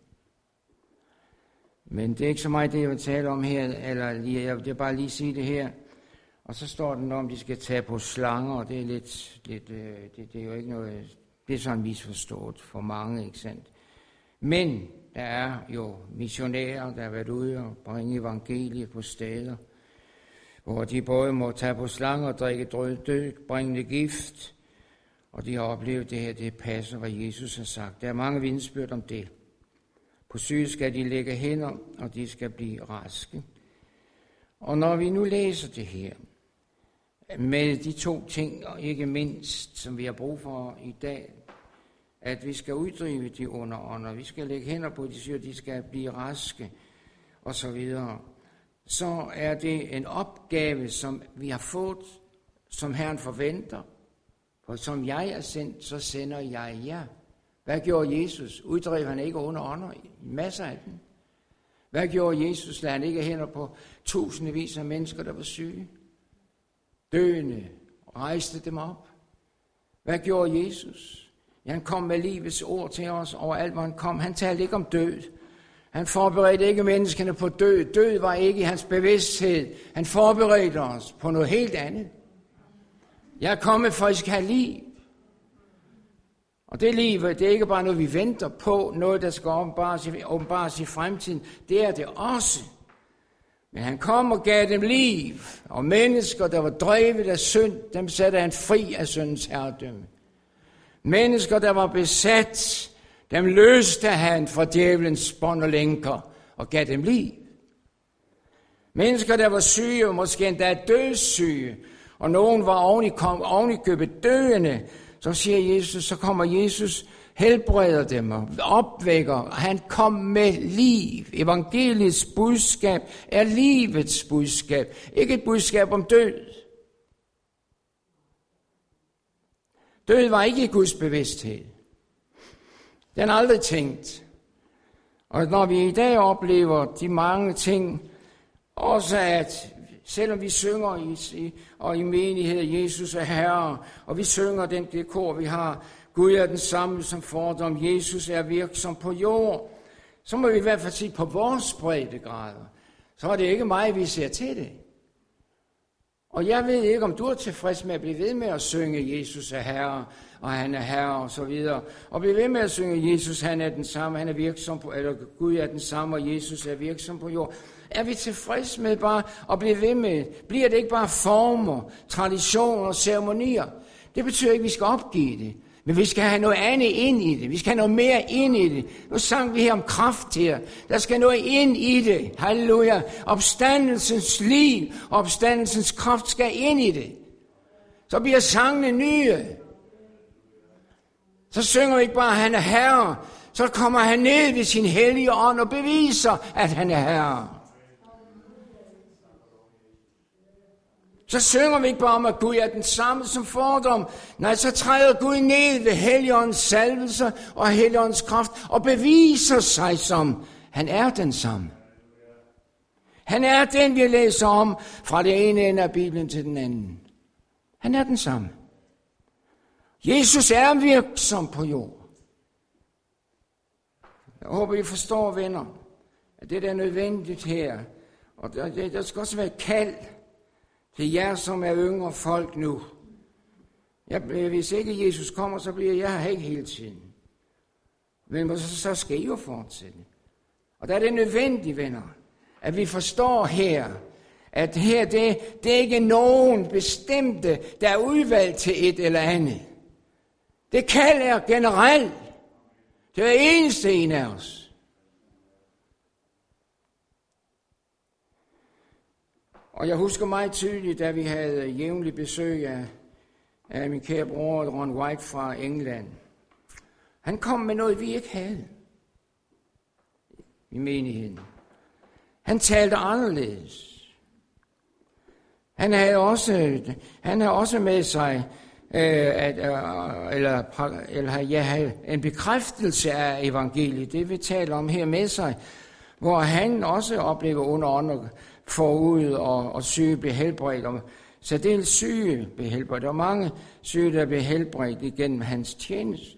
Men det er ikke så meget det, jeg vil tale om her, eller jeg vil bare lige sige det her. Og så står den om, de skal tage på slanger, og det er lidt, lidt det, det er jo ikke noget, det er sådan misforstået for mange, ikke sandt? Men der er jo missionærer, der har været ude og bringe evangeliet på steder, hvor de både må tage på slanger og drikke dødbringende gift, og de har oplevet det her, det passer, hvad Jesus har sagt. Der er mange vidnesbyrd om det. På syge skal de lægge hænder, og de skal blive raske. Og når vi nu læser det her, med de to ting, og ikke mindst, som vi har brug for i dag, at vi skal uddrive de onde ånder, vi skal lægge hænder på de syge, de skal blive raske, og så videre, så er det en opgave, som vi har fået, som Herren forventer. For som jeg er sendt, så sender jeg jer. Hvad gjorde Jesus? Uddrev han ikke onde ånder? Masser af dem. Hvad gjorde Jesus? Lad han ikke hænder på tusindvis af mennesker, der var syge? Døende. Rejste dem op. Hvad gjorde Jesus? Ja, han kom med livets ord til os overalt, hvor han kom. Han talte ikke om død. Han forberedte ikke menneskene på død. Død var ikke i hans bevidsthed. Han forberedte os på noget helt andet. Jeg er kommet for, at I skal have liv. Og det liv, det er ikke bare noget, vi venter på, noget, der skal åbenbares, åbenbares i fremtiden. Det er det også. Men han kom og gav dem liv, og mennesker, der var drevet af synd, dem satte han fri af syndens herredømme. Mennesker, der var besat, dem løste han fra djævelens bånd og lænker og gav dem liv. Mennesker, der var syge, måske endda dødssyge, og nogen var oven i, kom, oven i købet døende, så siger Jesus, så kommer Jesus, helbreder dem og opvækker. Han kom med liv. Evangeliets budskab er livets budskab, ikke et budskab om død. Død var ikke i Guds bevidsthed. Den er aldrig tænkt. Og når vi i dag oplever de mange ting, også at selvom vi synger i, og i menighed, Jesus er Herre, og vi synger den det kor, vi har, Gud er den samme som fordom, Jesus er virksom på jord, så må vi i hvert fald sige på vores breddegrader. Så er det ikke mig, vi ser til det. Og jeg ved ikke, om du er tilfreds med at blive ved med at synge, Jesus er Herre, og han er Herre, og så videre. Og blive ved med at synge, Jesus han er den samme, han er virksom på, eller Gud er den samme, og Jesus er virksom på jord. Er vi tilfreds med bare at blive ved med? Bliver det ikke bare former, traditioner og ceremonier? Det betyder ikke, at vi skal opgive det. Men vi skal have noget andet ind i det. Vi skal have noget mere ind i det. Nu sang vi her om kraft her. Der skal noget ind i det. Halleluja. Opstandelsens liv, opstandelsens kraft skal ind i det. Så bliver sangene nye. Så synger vi ikke bare, at han er herre. Så kommer han ned ved sin hellige ånd og beviser, at han er herre. Så synger vi ikke bare om, at Gud er den samme som fordom. Nej, så træder Gud ned ved Helligåndens salvelse og Helligåndens kraft og beviser sig som, han er den samme. Han er den, vi læser om fra det ene ende af Bibelen til den anden. Han er den samme. Jesus er virksom på jord. Jeg håber, I forstår, venner, at det er nødvendigt her. Og der, der skal også være kald til jer, som er yngre folk nu. Jeg, hvis ikke Jesus kommer, så bliver jeg her ikke hele tiden. Men så, så skal I jo fortsætte. Og der er det nødvendigt, venner, at vi forstår her, at her det, det er ikke nogen bestemte, der er udvalgt til et eller andet. Det kald er generelt. Det er eneste en af os. Og jeg husker meget tydeligt, da vi havde jævnligt besøg af, af min kære bror Ron White fra England. Han kom med noget, vi ikke havde i menigheden. Han talte anderledes. Han havde også, han havde også med sig øh, at, øh, eller, eller ja, en bekræftelse af evangeliet, det vi taler om her med sig, hvor han også oplever under ånder forud og, og syge blev helbredt, og særdeles syge blev helbredt, og mange syge, der blev helbredt igennem hans tjeneste.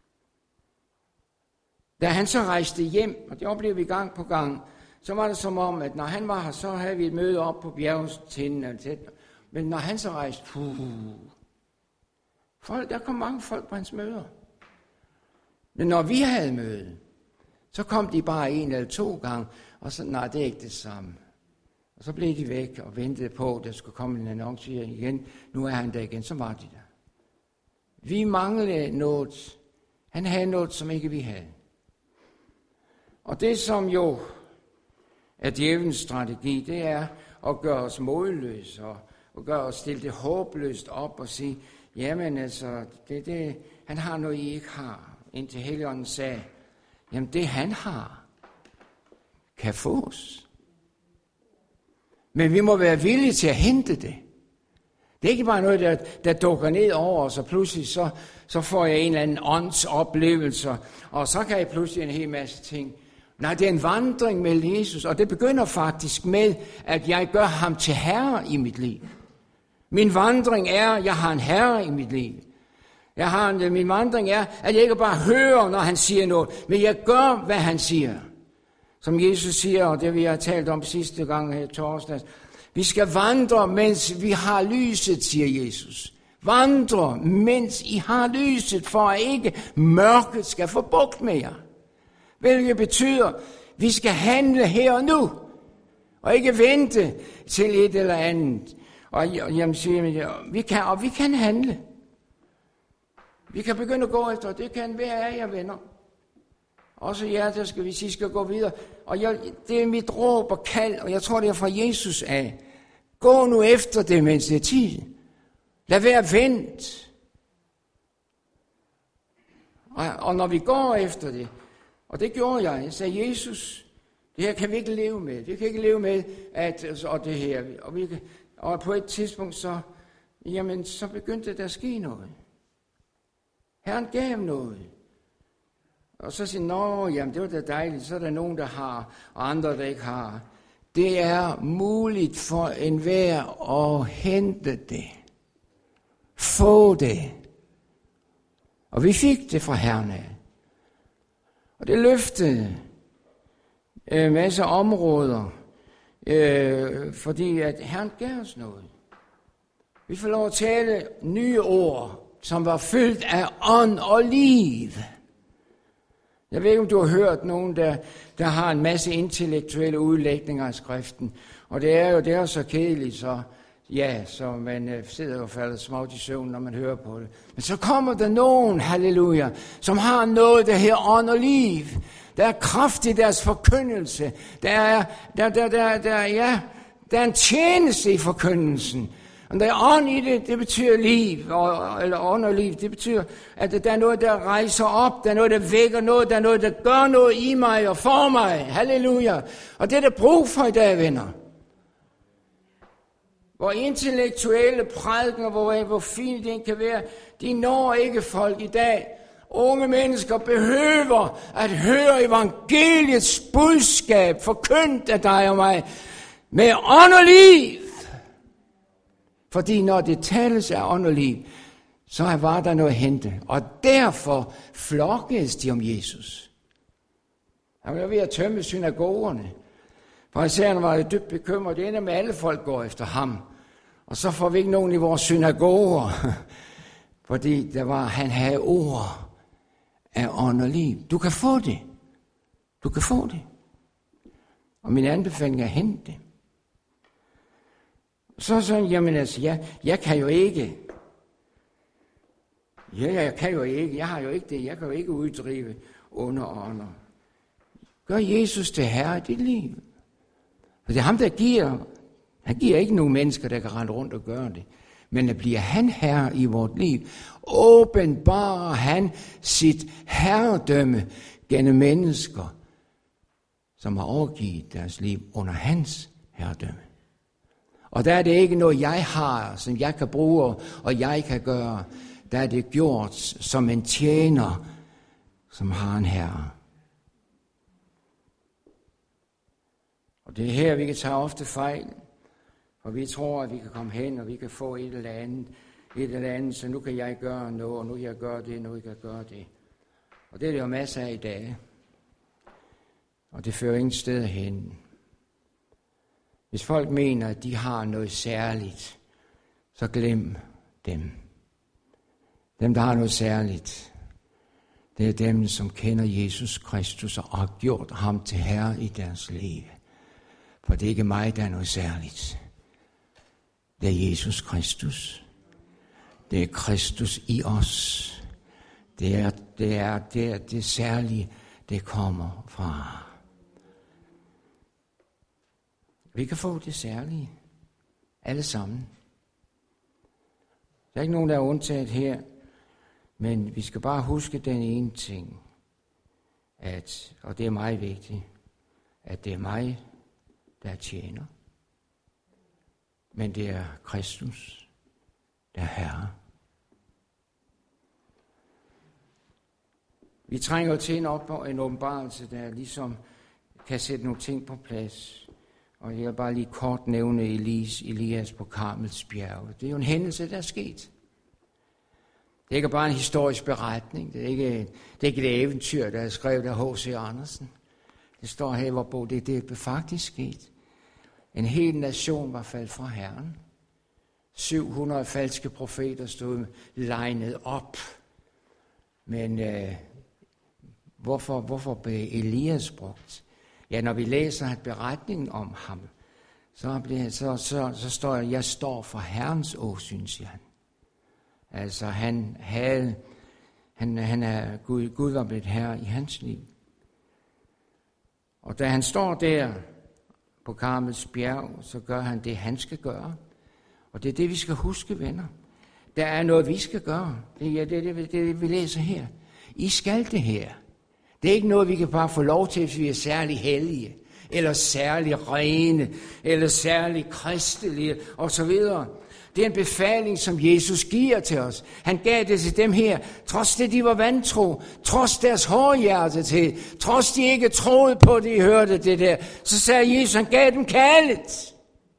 Da han så rejste hjem, og det oplevede vi gang på gang, så var det som om, at når han var her, så havde vi et møde op på bjergstinden, men når han så rejste, puh, folk, der kom mange folk på hans møder. Men når vi havde møde, så kom de bare en eller to gange, og så, nej, det er ikke det samme. Og så blev de væk og ventede på, at der skulle komme en annonce igen. Nu er han der igen, så var de der. Vi manglede noget. Han havde noget, som ikke vi havde. Og det, som jo er djævelens strategi, det er at gøre os modløse og, og gøre os stille det håbløst op og sige, jamen altså, det, det, han har noget, I ikke har. Indtil Helligånden sagde, jamen det han har, kan fås. Men vi må være villige til at hente det. Det er ikke bare noget, der, der dukker ned over os, og pludselig så, så får jeg en eller anden åndsoplevelse, og så kan jeg pludselig en hel masse ting. Nej, det er en vandring med Jesus, og det begynder faktisk med, at jeg gør ham til herre i mit liv. Min vandring er, at jeg har en herre i mit liv. Jeg har en, min vandring er, at jeg ikke bare hører, når han siger noget, men jeg gør, hvad han siger. Som Jesus siger, og det vi har talt om sidste gang her torsdag, vi skal vandre, mens vi har lyset, siger Jesus. Vandre, mens I har lyset, for at ikke mørket skal få bugt med jer. Hvilket betyder, at vi skal handle her og nu, og ikke vente til et eller andet. Og jamen, siger, vi kan, og vi kan handle. Vi kan begynde at gå efter, det kan være af jer venner. Også jer, der skal vi sige, skal gå videre. Og jeg, det er mit råb og kald, og jeg tror, det er fra Jesus af. Gå nu efter det, mens det er tid. Lad være vent. Og, og når vi går efter det, og det gjorde jeg, jeg sagde, Jesus, det her kan vi ikke leve med. Vi kan ikke leve med, at og det her. Og, vi, og på et tidspunkt, så, jamen, så begyndte der at ske noget. Herren gav noget. Og så siger nå, jamen det var da dejligt, så er der nogen, der har, og andre, der ikke har. Det er muligt for enhver at hente det. Få det. Og vi fik det fra Herren af. Og det løftede en masse områder, øh, fordi at Herren gav os noget. Vi får lov at tale nye ord, som var fyldt af ånd og liv. Jeg ved ikke, om du har hørt nogen, der, der har en masse intellektuelle udlægninger af skriften. Og det er jo det er så kedeligt, så, ja, så man øh, sidder og falder småt i søvn, når man hører på det. Men så kommer der nogen, halleluja, som har noget, der her ånd og liv. Der er kraft i deres forkyndelse. Der er, der, der, der, der, ja, der er en tjeneste i forkyndelsen. Og der er ånd i det, det betyder liv, og, eller ånd og liv, det betyder, at der er noget, der rejser op, der er noget, der vækker noget, der er noget, der gør noget i mig og for mig. Halleluja. Og det er der brug for i dag, venner. Hvor intellektuelle prædikener, hvor, hvor fint det kan være, de når ikke folk i dag. Unge mennesker behøver at høre evangeliets budskab forkyndt af dig og mig med ånd og liv. Fordi når det tales af ånd og liv, så var der noget at hente. Og derfor flokkedes de om Jesus. Han var ved at tømme synagogerne. Farisæerne var dybt bekymret. Det ender med, at alle folk går efter ham. Og så får vi ikke nogen i vores synagoger. Fordi der var, han havde ord af ånd og liv. Du kan få det. Du kan få det. Og min anbefaling er at hente det. Så sådan, jamen altså, jeg, jeg kan jo ikke. Ja, jeg kan jo ikke. Jeg har jo ikke det. Jeg kan jo ikke uddrive under ånder. Gør Jesus til herre i dit liv. For det er ham, der giver. Han giver ikke nogen mennesker, der kan rende rundt og gøre det. Men at bliver han herre i vort liv, åbenbarer han sit herredømme gennem mennesker, som har overgivet deres liv under hans herredømme. Og der er det ikke noget, jeg har, som jeg kan bruge, og jeg kan gøre. Der er det gjort som en tjener, som har en herre. Og det er her, vi kan tage ofte fejl. Og vi tror, at vi kan komme hen, og vi kan få et eller andet, et eller andet, så nu kan jeg gøre noget, og nu kan jeg gøre det, nu kan jeg gøre det. Og det er det jo masser af i dag. Og det fører ingen sted hen. Hvis folk mener, at de har noget særligt, så glem dem. Dem, der har noget særligt, det er dem, som kender Jesus Kristus og har gjort ham til herre i deres liv. For det er ikke mig, der er noget særligt. Det er Jesus Kristus. Det er Kristus i os. Det er det, er, det, er det særlige, det kommer fra. Vi kan få det særlige. Alle sammen. Der er ikke nogen, der er undtaget her. Men vi skal bare huske den ene ting. At, og det er meget vigtigt. At det er mig, der tjener. Men det er Kristus, der er herre. Vi trænger til en, op, en åbenbarelse, der ligesom kan sætte nogle ting på plads. Og jeg vil bare lige kort nævne Elias, Elias på Karmels bjerg. Det er jo en hændelse, der er sket. Det er ikke bare en historisk beretning. Det er ikke, det er ikke et eventyr, der er skrevet af H C Andersen. Det står her, hvor det, det er faktisk sket. En hel nation var faldet fra Herren. syv hundrede falske profeter stod legnet op. Men øh, hvorfor, hvorfor blev Elias brugt? Ja, når vi læser beretningen om ham, så, bliver, så, så, så står jeg, jeg står for Herrens åsyn, siger han. Altså han havde, han, han er, Gud, Gud var blevet herre i hans liv. Og da han står der på Karmels bjerg, så gør han det, han skal gøre. Og det er det, vi skal huske, venner. Der er noget, vi skal gøre. Det er det, det, det, det vi læser her. I skal det her. Det er ikke noget, vi kan bare få lov til, hvis vi er særlig hellige, eller særlig rene, eller særlig kristelige, osv. Det er en befaling, som Jesus giver til os. Han gav det til dem her, trods det, de var vantro, trods deres hårdhjerte til, trods de ikke troede på, de hørte det der, så sagde Jesus, han gav dem kaldet.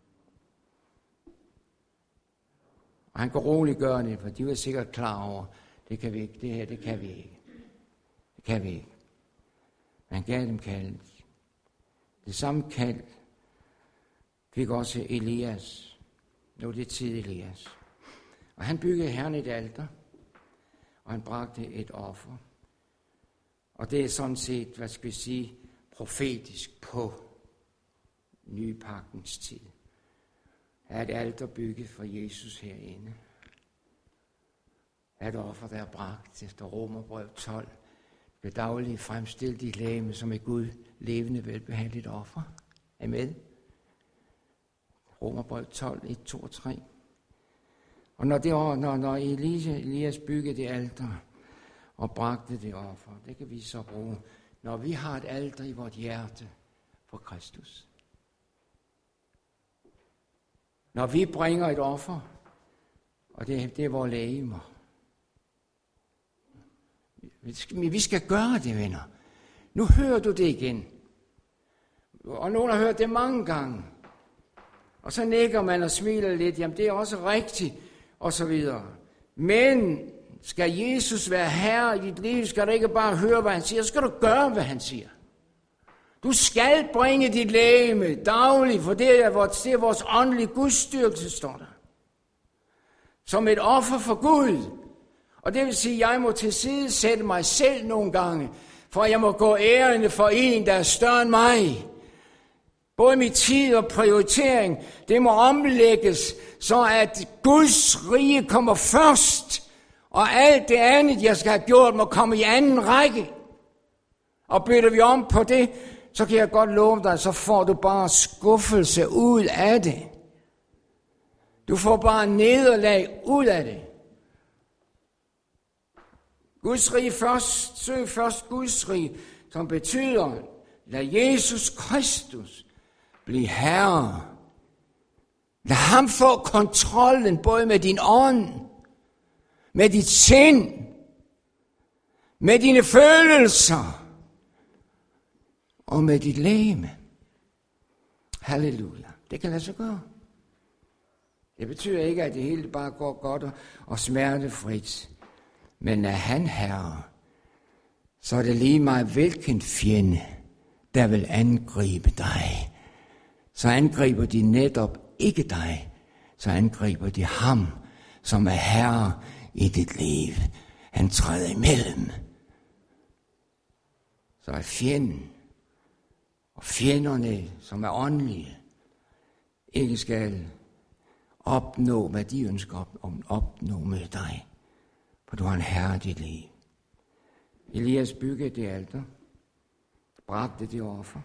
Og han kunne roligt gøre det, for de var sikkert klar over, det kan vi ikke, det her, det kan vi ikke. Det kan vi ikke. Men han gav dem kaldet. Det samme kald fik også Elias. Nu er det tid Elias. Og han byggede Herren et alter, og han bragte et offer. Og det er sådan set, hvad skal vi sige, profetisk på nypagtens tid. er et alter bygget for Jesus herinde. Er et offer, der er bragt efter Romerbrev tolv. Ved dagligt fremstille dit legeme som et Gud levende, velbehageligt offer. Er I med? Romerbrev tolv, et, to og tre. Og når, det, når, når Elias byggede det alter og bragte det offer, det kan vi så bruge, når vi har et alter i vort hjerte for Kristus. Når vi bringer et offer, og det, det er vores legemer. Vi skal gøre det, venner. Nu hører du det igen. Og nogen har hørt det mange gange. Og så nikker man og smiler lidt. Jamen, det er også rigtigt. Og så videre. Men skal Jesus være herre i dit liv, skal du ikke bare høre, hvad han siger. Så skal du gøre, hvad han siger. Du skal bringe dit legeme dagligt, for det er vores, det er vores åndelige gudstyrkelse, står der. Som et offer for Gud. Og det vil sige, at jeg må tilsidesætte mig selv nogle gange, for jeg må gå ærende for en, der er større end mig. Både mit tid og prioritering, det må omlægges, så at Guds rige kommer først, og alt det andet, jeg skal have gjort, må komme i anden række. Og bytter vi om på det, så kan jeg godt love dig, så får du bare skuffelse ud af det. Du får bare nederlag ud af det. Guds rige først, søg først Guds rige, som betyder, lad Jesus Kristus blive herre. Lad ham få kontrollen både med din ånd, med dit sind, med dine følelser og med dit legeme. Halleluja. Det kan lade sig gøre. Det betyder ikke, at det hele bare går godt og smertefrit. Men er han herre, så er det lige meget hvilken fjende, der vil angribe dig. Så angriber de netop ikke dig, så angriber de ham, som er herre i dit liv. Han træder imellem. Så er fjenden og fjenderne, som er åndelige, ikke skal opnå, hvad de ønsker at opnå med dig. For du har en herre i dit liv. Elias byggede det alter, bragte det offer,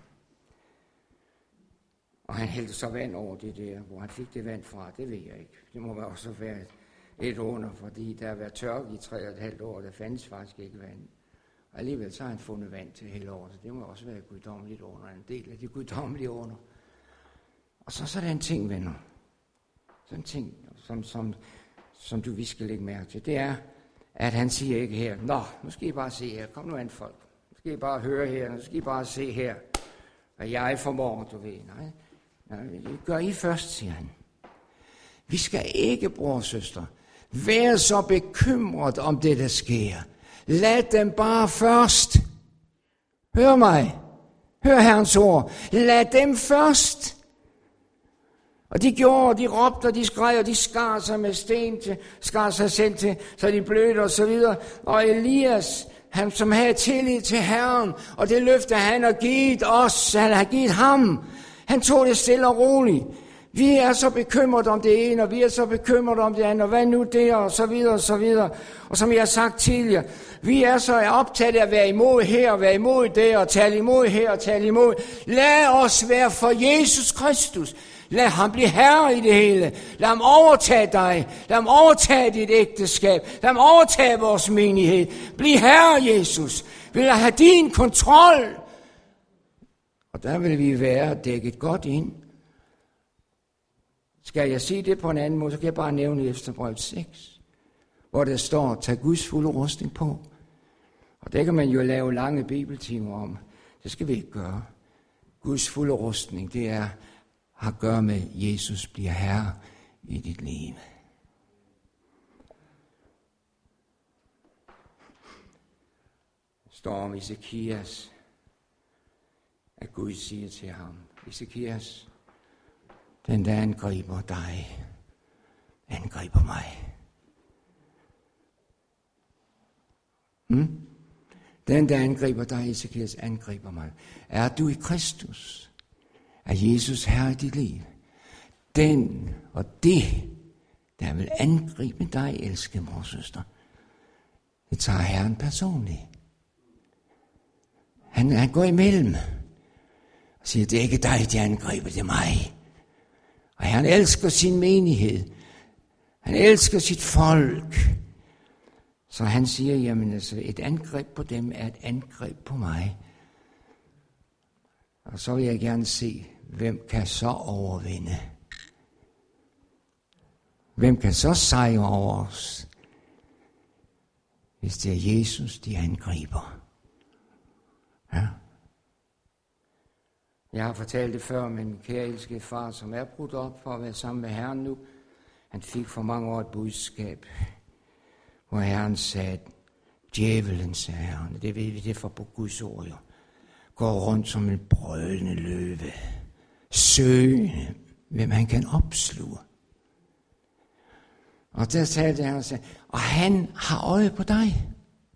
og han hældte så vand over det der, hvor han fik det vand fra, det ved jeg ikke. Det må også være et, et under, fordi der har været tørke i tre og et halvt år, der fandtes faktisk ikke vand. Og alligevel så har han fundet vand til hele året, så det må også være guddommeligt under, en del af de guddommelige under. Og så, så er der en ting, venner, sådan en ting, som, som, som du vi skal lægge mærke til, det er, at han siger ikke her, nå, nu skal I bare se her, kom nu an folk, nu skal I bare høre her, nu skal I bare se her, hvad jeg formår, du ved. Nej, nej, det gør I først, siger han. Vi skal ikke, bror og søster, være så bekymret om det, der sker. Lad dem bare først. Hør mig. Hør Herrens ord. Lad dem først. Og de gjorde, de råbte, og de skreg, og de skar sig med sten til, skar sig selv til, så de blødte og så videre. Og Elias, han som havde tillid til Herren, og det løfte han har givet os, han har givet ham, han tog det stille og roligt. Vi er så bekymret om det ene, og vi er så bekymret om det andet, og hvad nu det, og så videre, og så videre. Og som jeg har sagt tidligere, vi er så optaget af at være imod her, og være imod det, og tale imod her, og tale imod. Lad os være for Jesus Kristus. Lad ham blive herre i det hele. Lad ham overtage dig. Lad ham overtage dit ægteskab. Lad ham overtage vores menighed. Bliv herre, Jesus. Vi vil have din kontrol. Og der vil vi være dækket godt ind. Skal jeg sige det på en anden måde, så kan jeg bare nævne Efterbrevet seks, hvor der står, tag Guds fulde rustning på. Og det kan man jo lave lange bibeltimer om. Det skal vi ikke gøre. Guds fulde rustning, det er har at gøre med, at Jesus bliver herre i dit liv. Det står om Ezekias, at Gud siger til ham, Ezekias, den der angriber dig, angriber mig. Hmm? Den der angriber dig, Ezekias, angriber mig. Er du i Kristus? Er Jesus herre i dit liv? den og det, der vil angribe dig, elskede mor og søster, det tager Herren personligt. Han, han går imellem og siger, det er ikke dig, de angriber, det er mig. Og han elsker sin menighed. Han elsker sit folk. Så han siger, jamen altså, et angreb på dem er et angreb på mig. Og så vil jeg gerne se, hvem kan så overvinde? Hvem kan så sejre over os? Hvis det er Jesus, de angriber. Ja. Jeg har fortalt det før, men kære elskede far, som er brudt op for at være sammen med Herren nu, han fik for mange år et budskab, hvor Herren sagde, djævelen, sagde Herren, det ved vi, det er for på Guds ord, jo, går rundt som en brølende løve, søgende, hvem han kan opsluge. Og der talte han og sagde, og han har øje på dig.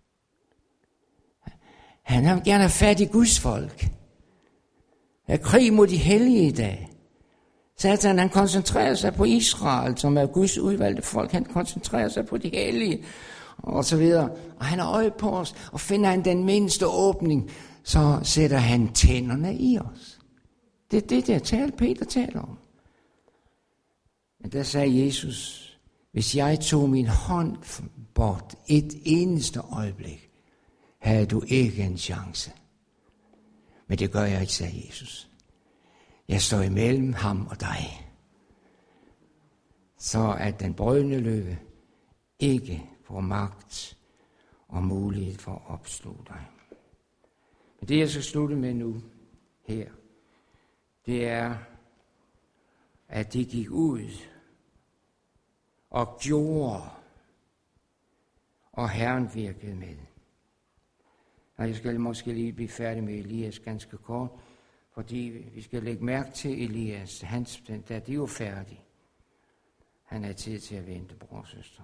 Han vil gerne have fat i Guds folk. Der er krig mod de hellige i dag. Satan, han koncentrerer sig på Israel, som er Guds udvalgte folk. Han koncentrerer sig på de hellige, og så videre. Og han har øje på os, og finder han den mindste åbning, så sætter han tænderne i os. Det er det, der taler, Peter taler om. Men der sagde Jesus, hvis jeg tog min hånd bort et eneste øjeblik, havde du ikke en chance. Men det gør jeg ikke, sagde Jesus. Jeg står imellem ham og dig. Så at den brølende løve ikke får magt og mulighed for at opsluge dig. Men det jeg skal slutte med nu, her, det er, at de gik ud og gjorde, og Herren virkede med. Og jeg skal måske lige blive færdig med Elias ganske kort, fordi vi skal lægge mærke til Elias, hans, da de var færdige. Han har tid til at vente, bror og søster.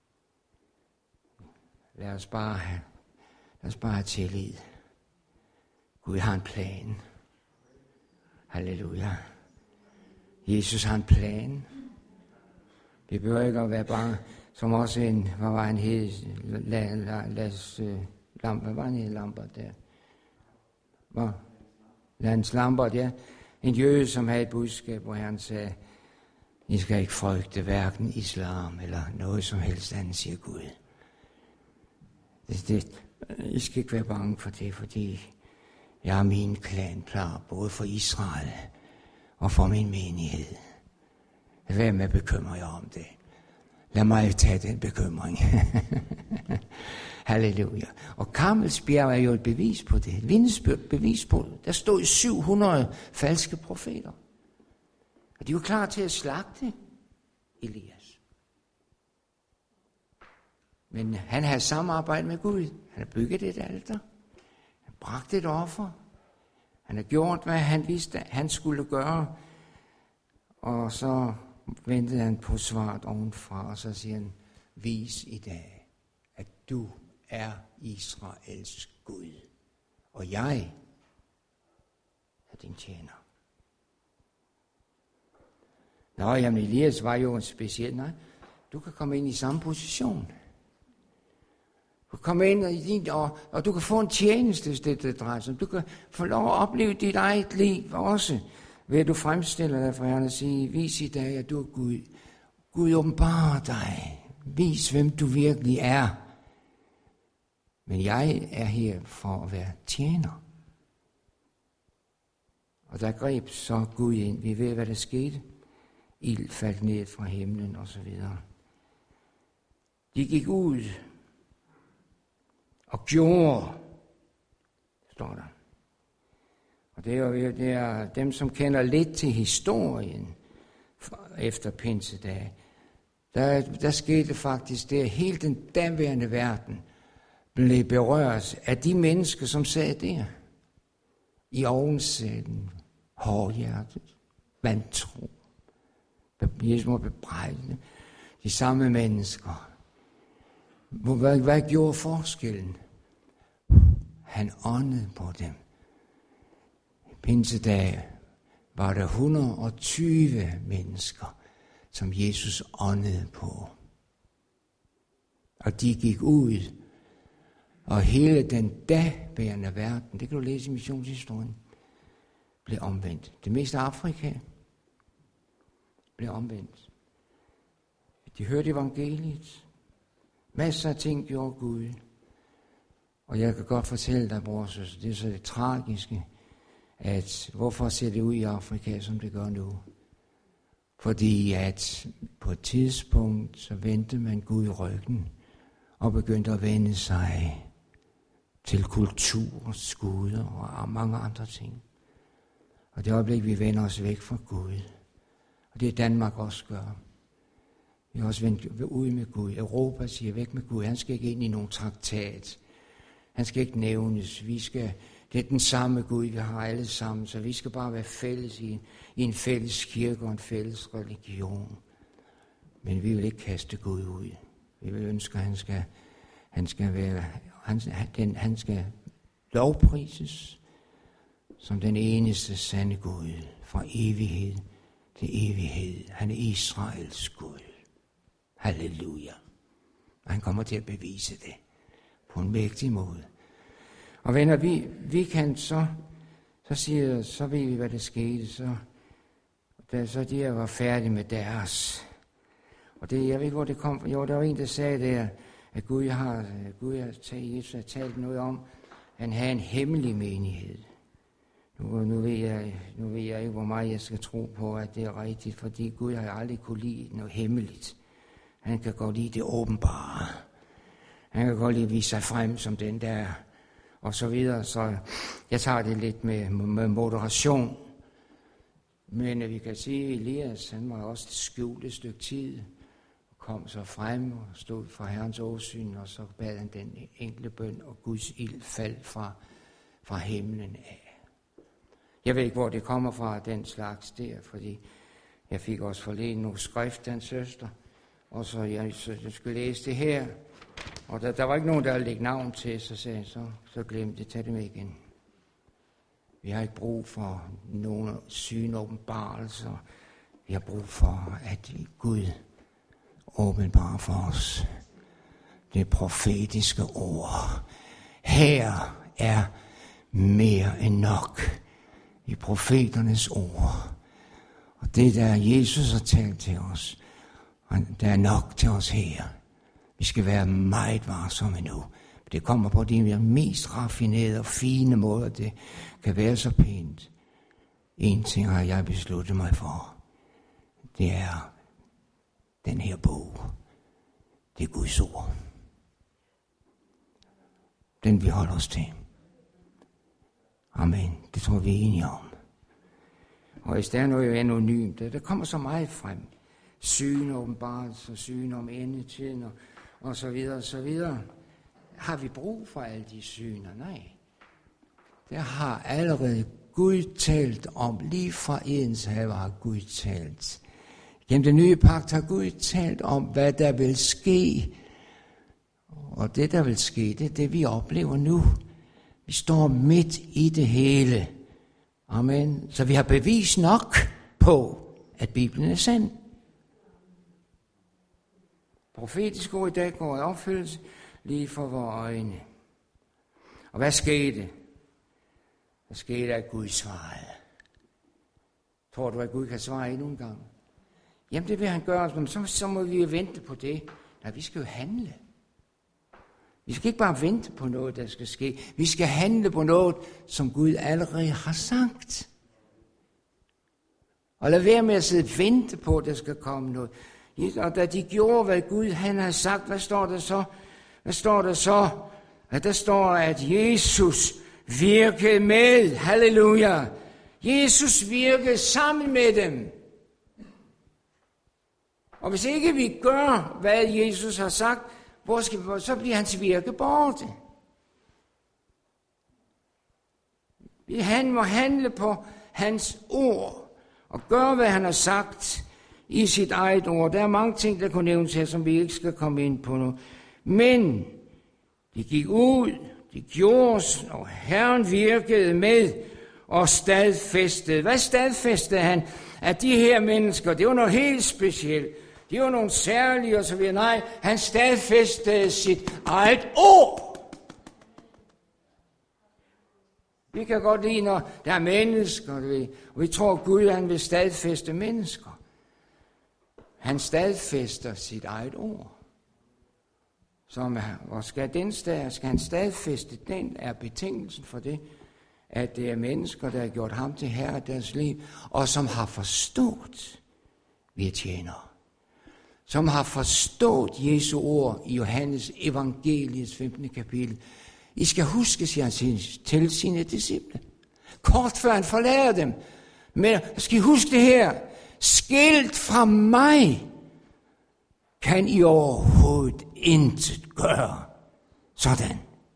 Lad os bare have, lad os bare have tillid. Gud har en plan. Halleluja. Jesus har en plan. Vi behøver ikke at være bange, som også en, hvad var han hed, la, la, las, lamp, hvad var han hed, Lambert der? Hvad? Lans Lambert, ja. En jøde, som havde et budskab, hvor han sagde, I skal ikke frygte hverken islam eller noget som helst andet, siger Gud. Det, det, I skal ikke være bange for det, fordi jeg har min plan klar, både for Israel og for min menighed. Vær med at bekymre jer om det. Lad mig tage den bekymring. Halleluja. Og Karmelsbjerg er jo et bevis på det. Et vidnesbyrd bevis på det. Der stod syv hundrede falske profeter. Og de var klar til at slagte Elias. Men han havde samarbejdet med Gud. Han har bygget et alter. Han bragte et offer. Han har gjort, hvad han vidste, han skulle gøre. Og så ventede han på svaret ovenfra, og så siger han, vis i dag, at du er Israels Gud, og jeg er din tjener. Nå, jamen Elias var jo en speciel, nej, du kan komme ind i samme position. Du kan komme ind i din, og, og du kan få en tjeneste, hvis det, det drejer sig. Du kan få lov at opleve dit eget liv også, ved at du fremstiller dig for Herren og sige, vis i dag, at du er Gud. Gud åbenbarer dig. Vis, hvem du virkelig er. Men jeg er her for at være tjener. Og der greb så Gud ind. Vi ved, hvad der skete. Ild faldt ned fra himlen og så videre. De gik ud og gjorde, står der. Og det er jo det er dem, som kender lidt til historien efter pinsedag. Der, der skete faktisk det, at hele den daværende verden blev berørt af de mennesker, som sad der. I ovensætten, hårdhjertet, vantro, Jesus må bebrejde, de samme mennesker. Hvad, hvad gjorde forskellen? Han åndede på dem. Pinsedag var der et hundrede og tyve mennesker, som Jesus åndede på. Og de gik ud, og hele den daværende verden, det kan du læse i missionshistorien, blev omvendt. Det meste af Afrika blev omvendt. De hørte evangeliet. Masser af ting gjorde Gud. Og jeg kan godt fortælle dig, bror, så det er så det tragiske, at hvorfor ser det ud i Afrika, som det gør nu? Fordi at på et tidspunkt, så vendte man Gud i ryggen, og begyndte at vende sig til kultur, skuder og mange andre ting. Og det øjeblik, vi vender os væk fra Gud, og det er Danmark også gør. Vi har også vendt ud med Gud. Europa siger væk med Gud. Han skal ikke ind i nogen traktat. Han skal ikke nævnes. Vi skal, det er den samme Gud, vi har alle sammen, så vi skal bare være fælles i en, i en fælles kirke og en fælles religion. Men vi vil ikke kaste Gud ud. Vi vil ønske, at han skal, han skal være, han, den, han skal lovprises som den eneste sande Gud fra evighed til evighed. Han er Israels Gud. Halleluja. Og han kommer til at bevise det på en mægtig måde. Og venner, vi, vi kan så, så siger, så ved vi, hvad der skete. Så, da så de her var færdige med deres. Og det, jeg ved ikke, hvor det kom fra. Jo, der var en, der sagde der, at Gud har, Gud har talt, Jesus har talt noget om, at han havde en hemmelig menighed. Nu, nu, ved jeg, nu ved jeg ikke, hvor meget jeg skal tro på, at det er rigtigt, fordi Gud har aldrig kunne lide noget hemmeligt. Han kan godt lide det åbenbare. Han kan godt lide at vise sig frem som den der, og så videre. Så jeg tager det lidt med, med moderation. Men vi kan sige, at Elias, han var også skjult et stykke tid, og kom så frem og stod fra Herrens åsyn, og så bad han den enkle bøn, og Guds ild faldt fra, fra himlen af. Jeg ved ikke, hvor det kommer fra, den slags der, fordi jeg fik også forleden nogle skrift af en søster, og så jeg, så jeg skulle læse det her, og der, der var ikke nogen, der ville lægge navn til, så sagde jeg, så, så glem det, tag det med igen. Vi har ikke brug for nogen synåbenbarelser. Vi har brug for, at Gud åbenbarer for os det profetiske ord. Her er mere end nok i profeternes ord. Og det der Jesus har talt til os, der er nok til os her. Vi skal være meget varsomme nu. Det kommer på de mest raffinerede og fine måder, det kan være så pænt. En ting har jeg besluttet mig for. Det er den her bog. Det er Guds ord. Den vi holder os til. Amen. Det tror vi er enige om. Og hvis der er noget anonymt, der kommer så meget frem. Syn, åbenbarelse, syn om endetiden og, og så videre og så videre. Har vi brug for alle de syner? Nej. Der har allerede Gud talt om, lige fra Edens have har Gud talt. Gennem den nye pagt har Gud talt om, hvad der vil ske. Og det, der vil ske, det er det, vi oplever nu. Vi står midt i det hele. Amen. Så vi har bevis nok på, at Bibelen er sand. Profetisk ord i dag går i opfyldelse lige for vores øjne. Og hvad skete? Der skete, at Gud svarede. Tror du, at Gud kan svare endnu en gang? Jamen det vil han gøre, men så, så må vi jo vente på det. Nej, vi skal jo handle. Vi skal ikke bare vente på noget, der skal ske. Vi skal handle på noget, som Gud allerede har sagt. Og lad være med at sidde og vente på, at der skal komme noget. Og da de gjorde, hvad Gud han har sagt, hvad står der så? Hvad står der så? At der står, at Jesus virkede med. Halleluja. Jesus virkede sammen med dem. Og hvis ikke vi gør, hvad Jesus har sagt, hvor skal vi, så bliver hans virke borte. Han må handle på hans ord og gøre, hvad han har sagt i sit eget ord. Der er mange ting, der kunne nævnes her, som vi ikke skal komme ind på nu. Men de gik ud, de gjorde, og Herren virkede med, og stadfæstede. Hvad stadfæstede han? At de her mennesker, det var noget helt specielt. De var nogle særlige og så videre. Nej, han stadfæstede sit eget ord. Vi kan godt lide, når der er mennesker, og vi tror, at Gud han vil stadfæste mennesker. Han stadfæster sit eget ord. Som er, hvor skal den stad, skal han stadfæste, den er betingelsen for det, at det er mennesker, der har gjort ham til herre af deres liv, og som har forstået, vi er tjenere. Som har forstået Jesu ord i Johannes evangeliets femtende kapitel. I skal huske, siger han til sine disciple. Kort før han forlader dem. Men skal I huske det her. Skilt fra mig kan I overhovedet intet gøre. Sådan.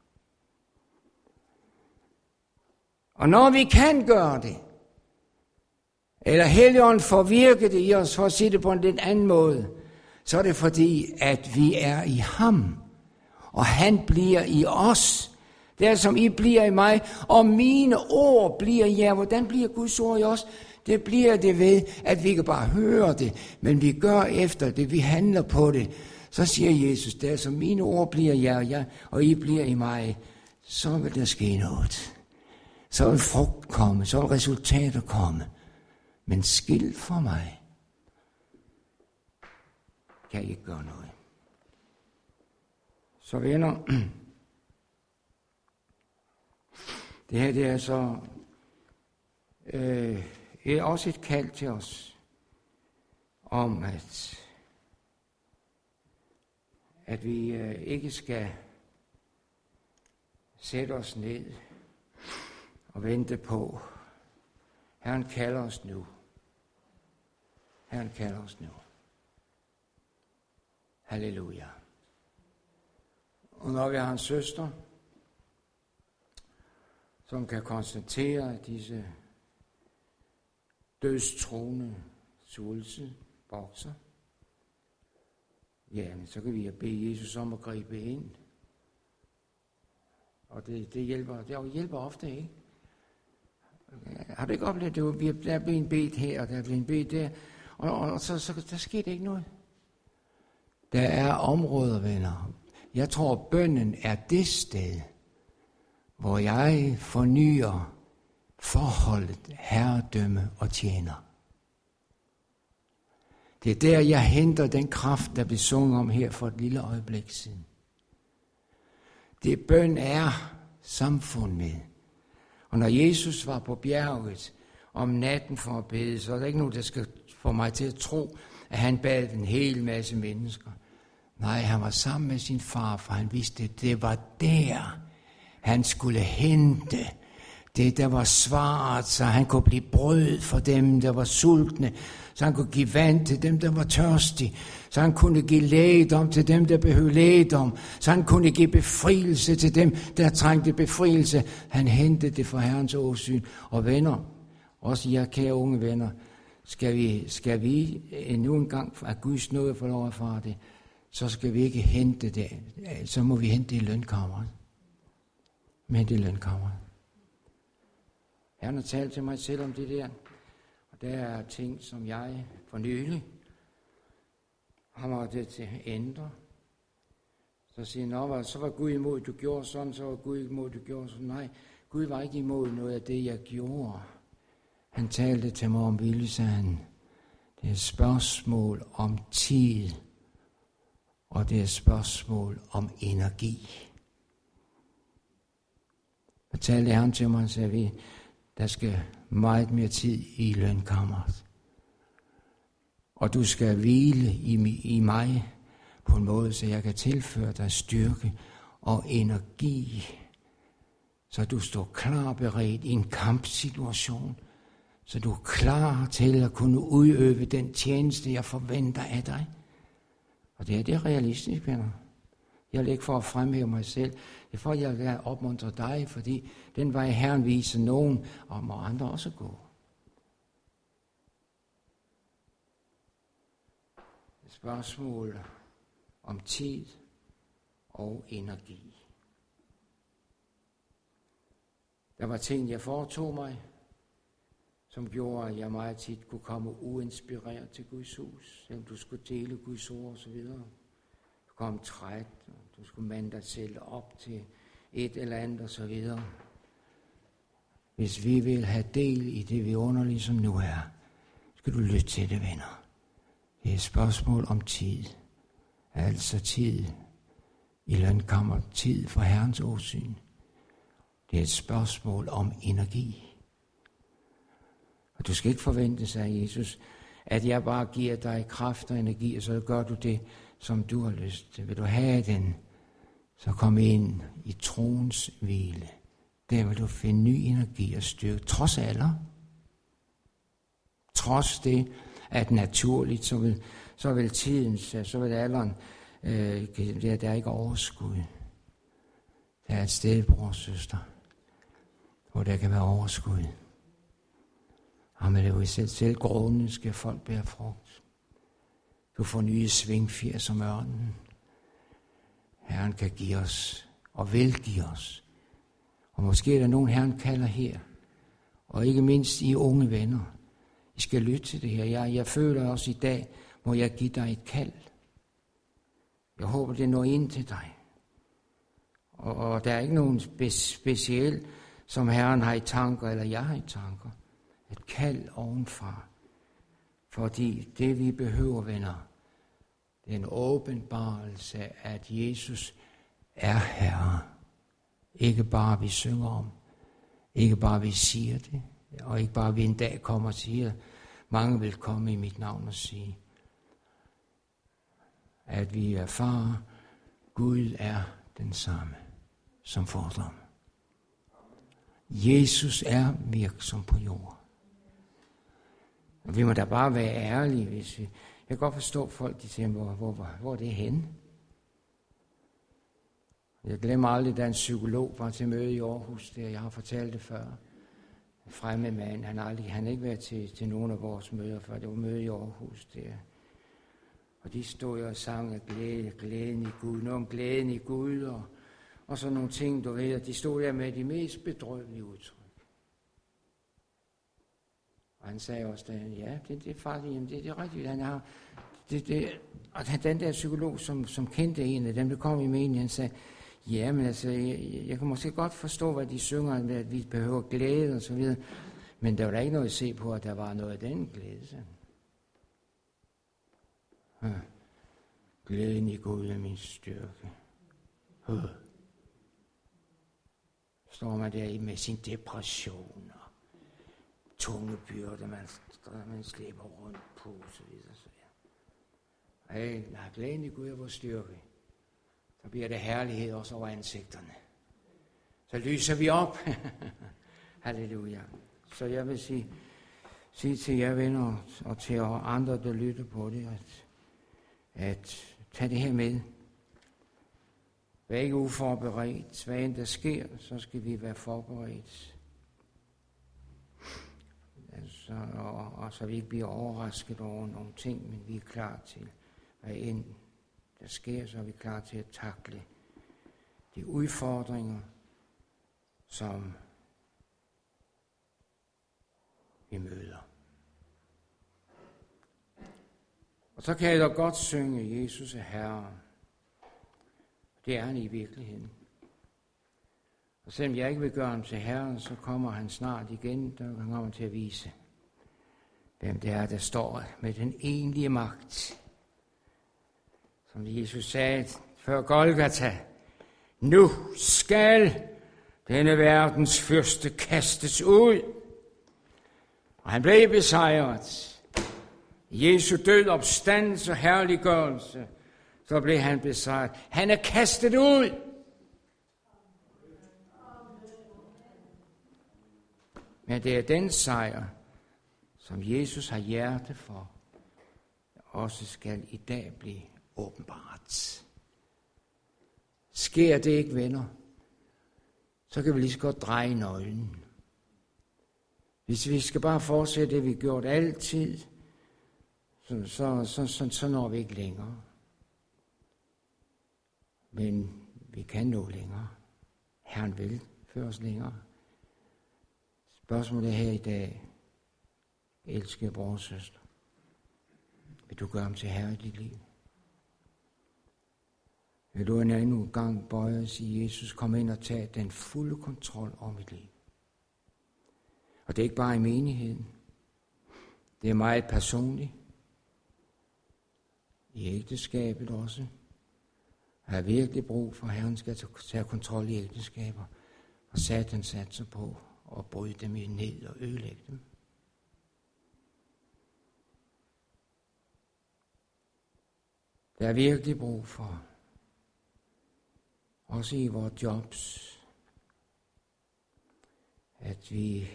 Og når vi kan gøre det, eller Helligånden får virket det i os, for at sige det på en lidt anden måde, så er det fordi, at vi er i ham, og han bliver i os. Det er som I bliver i mig, og mine ord bliver i jer. Hvordan bliver Guds ord i os? Det bliver det ved, at vi ikke bare hører det, men vi gør efter det, vi handler på det. Så siger Jesus, det er som mine ord bliver i jer, og, jeg, og I bliver i mig, så vil der ske noget. Så vil frugt komme, så vil resultater komme. Men skilt fra mig, kan I ikke gøre noget. Så venner, det her det er så øh, er også et kald til os om, at, at vi øh, ikke skal sætte os ned og vente på. Herren kalder os nu. Herren kalder os nu. Halleluja. Og når vi har en søster, som kan konstatere, at disse dødstruende svulse vokser, ja, men så kan vi bede Jesus om at gribe ind. Og det, det hjælper, det hjælper ofte, ikke? Har du ikke oplevet det? Vi er blevet en bedt her, og der er blevet en bedt der, og, og, og så, så der sker ikke noget. Der er områder, venner. Jeg tror, bønnen er det sted, hvor jeg fornyer forholdet herredømme og tjener. Det er der, jeg henter den kraft, der blev sunget om her for et lille øjeblik siden. Det bøn er samfund med. Og når Jesus var på bjerget om natten for at bede, så er der ikke nogen, der skal få mig til at tro, at han bad en hel masse mennesker. Nej, han var sammen med sin far, for han vidste, at det var der, han skulle hente det, der var svaret, så han kunne blive brød for dem, der var sultne, så han kunne give vand til dem, der var tørstige, så han kunne give lægedom til dem, der behøvede lægedom, så han kunne give befrielse til dem, der trængte befrielse. Han hentede det for Herrens åsyn. Og venner, også jer kære unge venner, skal vi, skal vi endnu en gang af Guds nåde få lov at erfare det, så skal vi ikke hente det, så må vi hente det i lønkammeret. Men det i lønkammeret. Herren har talt til mig selv om det der, og der er ting, som jeg for nylig har måttet til at ændre. Så siger han, så var Gud imod, du gjorde sådan, så var Gud imod, du gjorde sådan. Nej, Gud var ikke imod noget af det, jeg gjorde. Han talte til mig om vilje, sagde han. Det er et spørgsmål om tid, og det er et spørgsmål om energi. Så talte Herren til mig, og sagde vi, der skal meget mere tid i lønkammeret. Og du skal hvile i, i mig på en måde, så jeg kan tilføre dig styrke og energi, så du står klar beredt i en kampsituation, så du er klar til at kunne udøve den tjeneste, jeg forventer af dig. Og det er det realistisk, venner. Jeg vil ikke for at fremhæve mig selv. Det er for, at jeg vil opmuntre dig, fordi den vej Herren viser nogen, og må andre også gå. Et spørgsmål om tid og energi. Der var ting, jeg foretog mig, som gjorde, at jeg meget tit kunne komme uinspireret til Guds hus, selvom du skulle dele Guds ord og så videre. Du kom træt, og du skulle mande dig selv op til et eller andet og så videre. Hvis vi vil have del i det vidunderlige, som nu er, skal du lytte til det, venner. Det er et spørgsmål om tid. Altså tid i lønkammer, tid for Herrens åsyn. Det er et spørgsmål om energi. Og du skal ikke forvente, sagde Jesus, at jeg bare giver dig kraft og energi, og så gør du det, som du har lyst til. Vil du have den, så kom ind i troens hvile. Der vil du finde ny energi og styrke, trods alder. Trods det, at naturligt, så vil, så vil tiden, så vil alderen, øh, der, der er ikke overskud. Der er et sted, bror og søster, hvor der kan være overskud. Jamen, det er jo i selv, selv grundene skal folk bære frugt. Du får nye svingfjer som ørnen. Herren kan give os, og vil give os. Og måske er der nogen, Herren kalder her. Og ikke mindst I unge venner. I skal lytte til det her. Jeg, jeg føler også i dag, må jeg give dig et kald. Jeg håber, det når ind til dig. Og, og der er ikke nogen spe, speciel, som Herren har i tanker, eller jeg har i tanker. Et kald ovenfra. Fordi det vi behøver, venner, det er en åbenbarelse, at Jesus er Herre. Ikke bare vi synger om, ikke bare vi siger det, og ikke bare vi en dag kommer og siger, mange vil komme i mit navn og sige, at vi erfarer, Gud er den samme som fordom. Jesus er virksom på jorden. Og vi må da bare være ærlige, hvis vi... Jeg kan godt forstå folk, de siger, hvor, hvor, hvor, hvor er det henne? Jeg glemmer aldrig, da en psykolog var til møde i Aarhus, der jeg har fortalt det før. En fremmed mand, han har aldrig, han har ikke været til, til nogen af vores møder før, det var møde i Aarhus der. Og de stod og sang af glæde, glæden i Gud, noget om glæden i Gud, og, og sådan nogle ting, du ved, og de stod der med de mest bedrøvelige udtryk. Og han sagde også, at ja, det, det er faktisk, jamen, det, det er rigtigt, han har, det, det, og den der psykolog, som, som kendte en af dem, der kom i meningen, han sagde, ja, men altså, jeg, jeg kan måske godt forstå, hvad de synger, at vi behøver glæde og så videre, men der var der ikke noget at se på, at der var noget af den glæde. Så. Ja. Glæden i Gud er min styrke. Ja. Står man der med sin depression og tunge byrder, man, man slæber rundt på, så videre, så videre. Hey, nej, glæden i Gud er vores styrke. Så bliver det herlighed også over ansigterne. Så lyser vi op. Halleluja. Så jeg vil sige, sige til jer venner og til andre, der lytter på det, at, at tage det her med. Vær ikke uforberedt. Hvad end der sker, så skal vi være forberedt. Altså, og, og så vi ikke bliver overrasket over nogle ting, men vi er klar til, hvad end der sker, så er vi klar til at takle de udfordringer, som vi møder. Og så kan jeg da godt synge, Jesus er Herre. Det er han i virkeligheden. Og selvom jeg ikke vil gøre ham til Herre, så kommer han snart igen, der kommer han til at vise, hvem det er, der står med den egentlige magt. Som Jesus sagde før Golgata, nu skal denne verdens fyrste kastes ud. Og han blev besejret. Jesu død, opstandelse og herliggørelse, så blev han besejret. Han er kastet ud. Men det er den sejr, som Jesus har hjerte for, også skal i dag blive åbenbart. Sker det ikke, venner, så kan vi lige så godt dreje nøglen. Hvis vi skal bare fortsætte det, vi har gjort altid, så, så, så, så, så når vi ikke længere. Men vi kan nå længere. Herren vil føre os længere. Spørgsmålet her i dag, elskede bror og søster, vil du gøre ham til herre i dit liv? Vil du endnu en gang bøje og sige, Jesus, kom ind og tag den fulde kontrol over mit liv. Og det er ikke bare i menigheden. Det er meget personligt. I ægteskabet også. Jeg har virkelig brug for, at Herren skal tage kontrol i ægteskaber. Og Satan satser på at bryde dem ned og ødelægge dem. Der er virkelig brug for, også i vores jobs, at vi,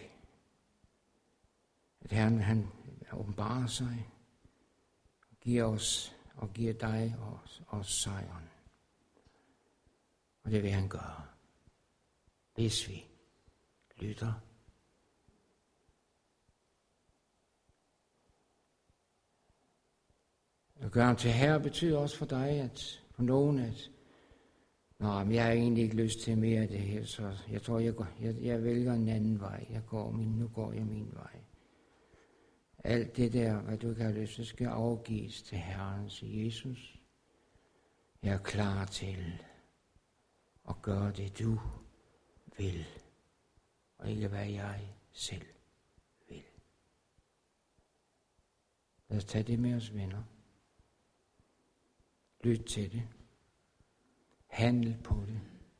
at Herren han åbenbarer sig, og giver os, og giver dig og os sejren. Og det vil han gøre, hvis vi lytter. At gøre ham til herre betyder også for dig, at på nogen, at Nå, men jeg har egentlig ikke lyst til mere af det her, så jeg tror, jeg, går, jeg, jeg vælger en anden vej. Jeg går min, nu går jeg min vej. Alt det der, hvad du ikke har lyst til, skal afgives til Herren, siger Jesus. Jeg er klar til at gøre det, du vil, og ikke hvad jeg selv vil. Lad os tage det med os, venner. Lyt til det. Handle på det.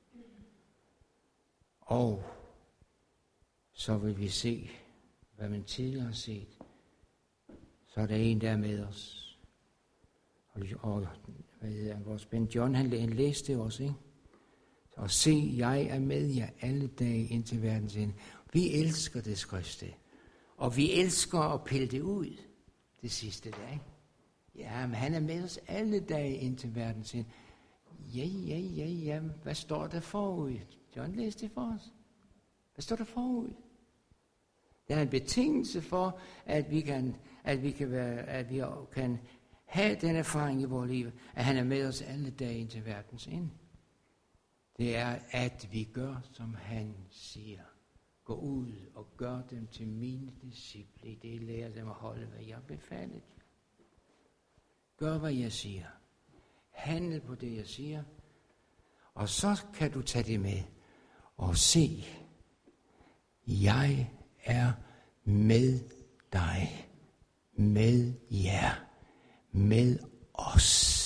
Og så vil vi se, hvad man tidligere har set. Så er der en, der er med os. Og, og hvad hedder han, vores Ben John, han, han læste det også, ikke? Og se, jeg er med jer alle dage indtil verdens ende. Vi elsker det skriftsted. Og vi elsker at pille det ud det sidste dag. Ja, men han er med os alle dage indtil verdens ende. Ja, ja, ja, ja. Hvad står der forud? John læste det for os. Hvad står der forud? Det er en betingelse for, at vi kan, at vi kan, være, at vi kan have den erfaring i vores liv, at han er med os alle dage indtil verdens ende. Det er, at vi gør, som han siger. Gå ud og gør dem til mine disciple. Det lærer dem at holde, hvad jeg befalet. Gør, hvad jeg siger. Handle på det, jeg siger. Og så kan du tage det med og se, jeg er med dig, med jer, med os.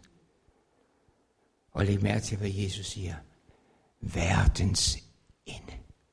Og læg mærke til, hvad Jesus siger. Verdens ende.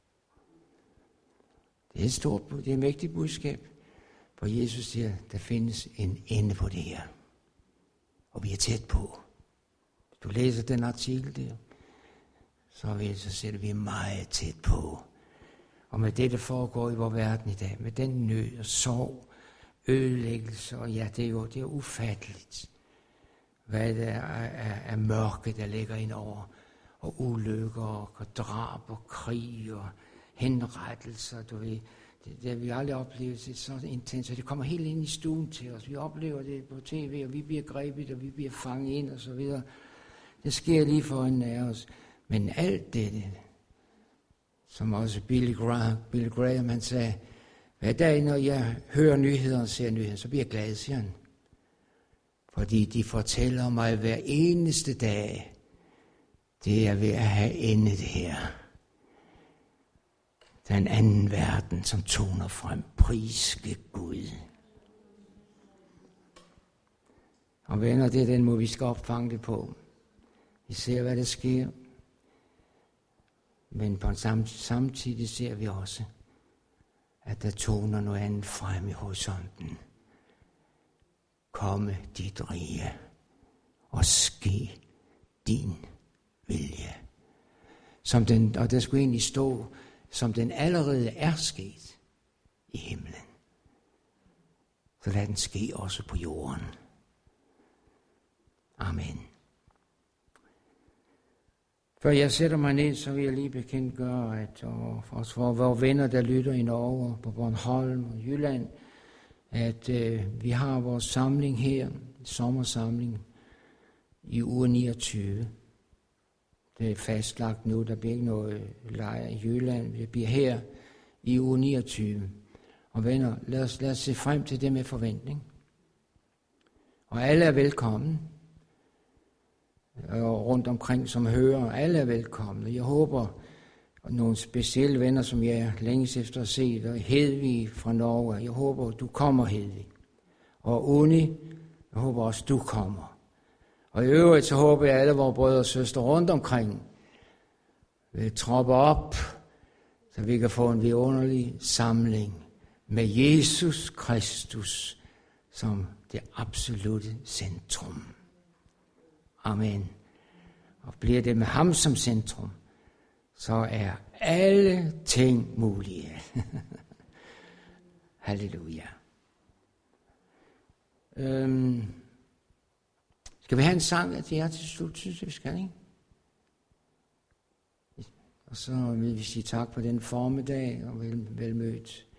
Det er et stort, det er et mægtigt budskab. For Jesus siger, der findes en ende på det her. Og vi er tæt på. Hvis du læser den artikel der, så vil så ser vi er meget tæt på. Og med det, der foregår i vores verden i dag, med den nød og sorg, ødelæggelse, og ja, det er jo det er ufatteligt, hvad der er af, af mørke, der ligger ind over, og ulykker, og drab, og krig, og henrettelser, du ved. Det, det har vi aldrig oplevet, det er så intens, og det kommer helt ind i stuen til os. Vi oplever det på tv, og vi bliver grebet, og vi bliver fanget ind, og så videre. Det sker lige foran af os. Men alt det, som også Billy Graham, Billy Graham han sagde, hver dag, når jeg hører nyheder og ser nyheder, så bliver jeg glad, siger han. Fordi de fortæller mig hver eneste dag, det er ved at have endet det her. Den anden verden, som toner frem. Priske Gud. Og venner, det er den måde, vi skal opfange det på. Vi ser, hvad der sker. Men på sam- samtidig ser vi også, at der toner noget andet frem i horisonten. Komme dit rige, og ske din vilje. Som den, og der skulle egentlig stå, som den allerede er sket i himlen. Så lad den ske også på jorden. Amen. Før jeg sætter mig ned, så vil jeg lige bekendtgøre, at også for vores venner, der lytter i Norge, på Bornholm og Jylland, at øh, vi har vores samling her, sommersamling, i uge niogtyve. Det er fastlagt nu, der bliver ikke noget lejr i Jylland. Det bliver her i uge niogtyve. Og venner, lad os, lad os se frem til det med forventning. Og alle er velkommen. Og rundt omkring, som hører, alle er velkomne. Jeg håber, og nogle specielle venner, som jeg længes efter at se, og Hedvig fra Norge, jeg håber, du kommer, Hedvig. Og Uni, jeg håber også, du kommer. Og i øvrigt, så håber jeg, at alle vores brødre og søstre rundt omkring vil troppe op, så vi kan få en vidunderlig samling med Jesus Kristus som det absolutte centrum. Amen. Og bliver det med ham som centrum, så er alle ting mulige. Halleluja. Øhm, skal vi have en sang af det her til slut, synes jeg, vi skal, ikke? Og så vil vi sige tak for den formiddag, og vel, vel mødt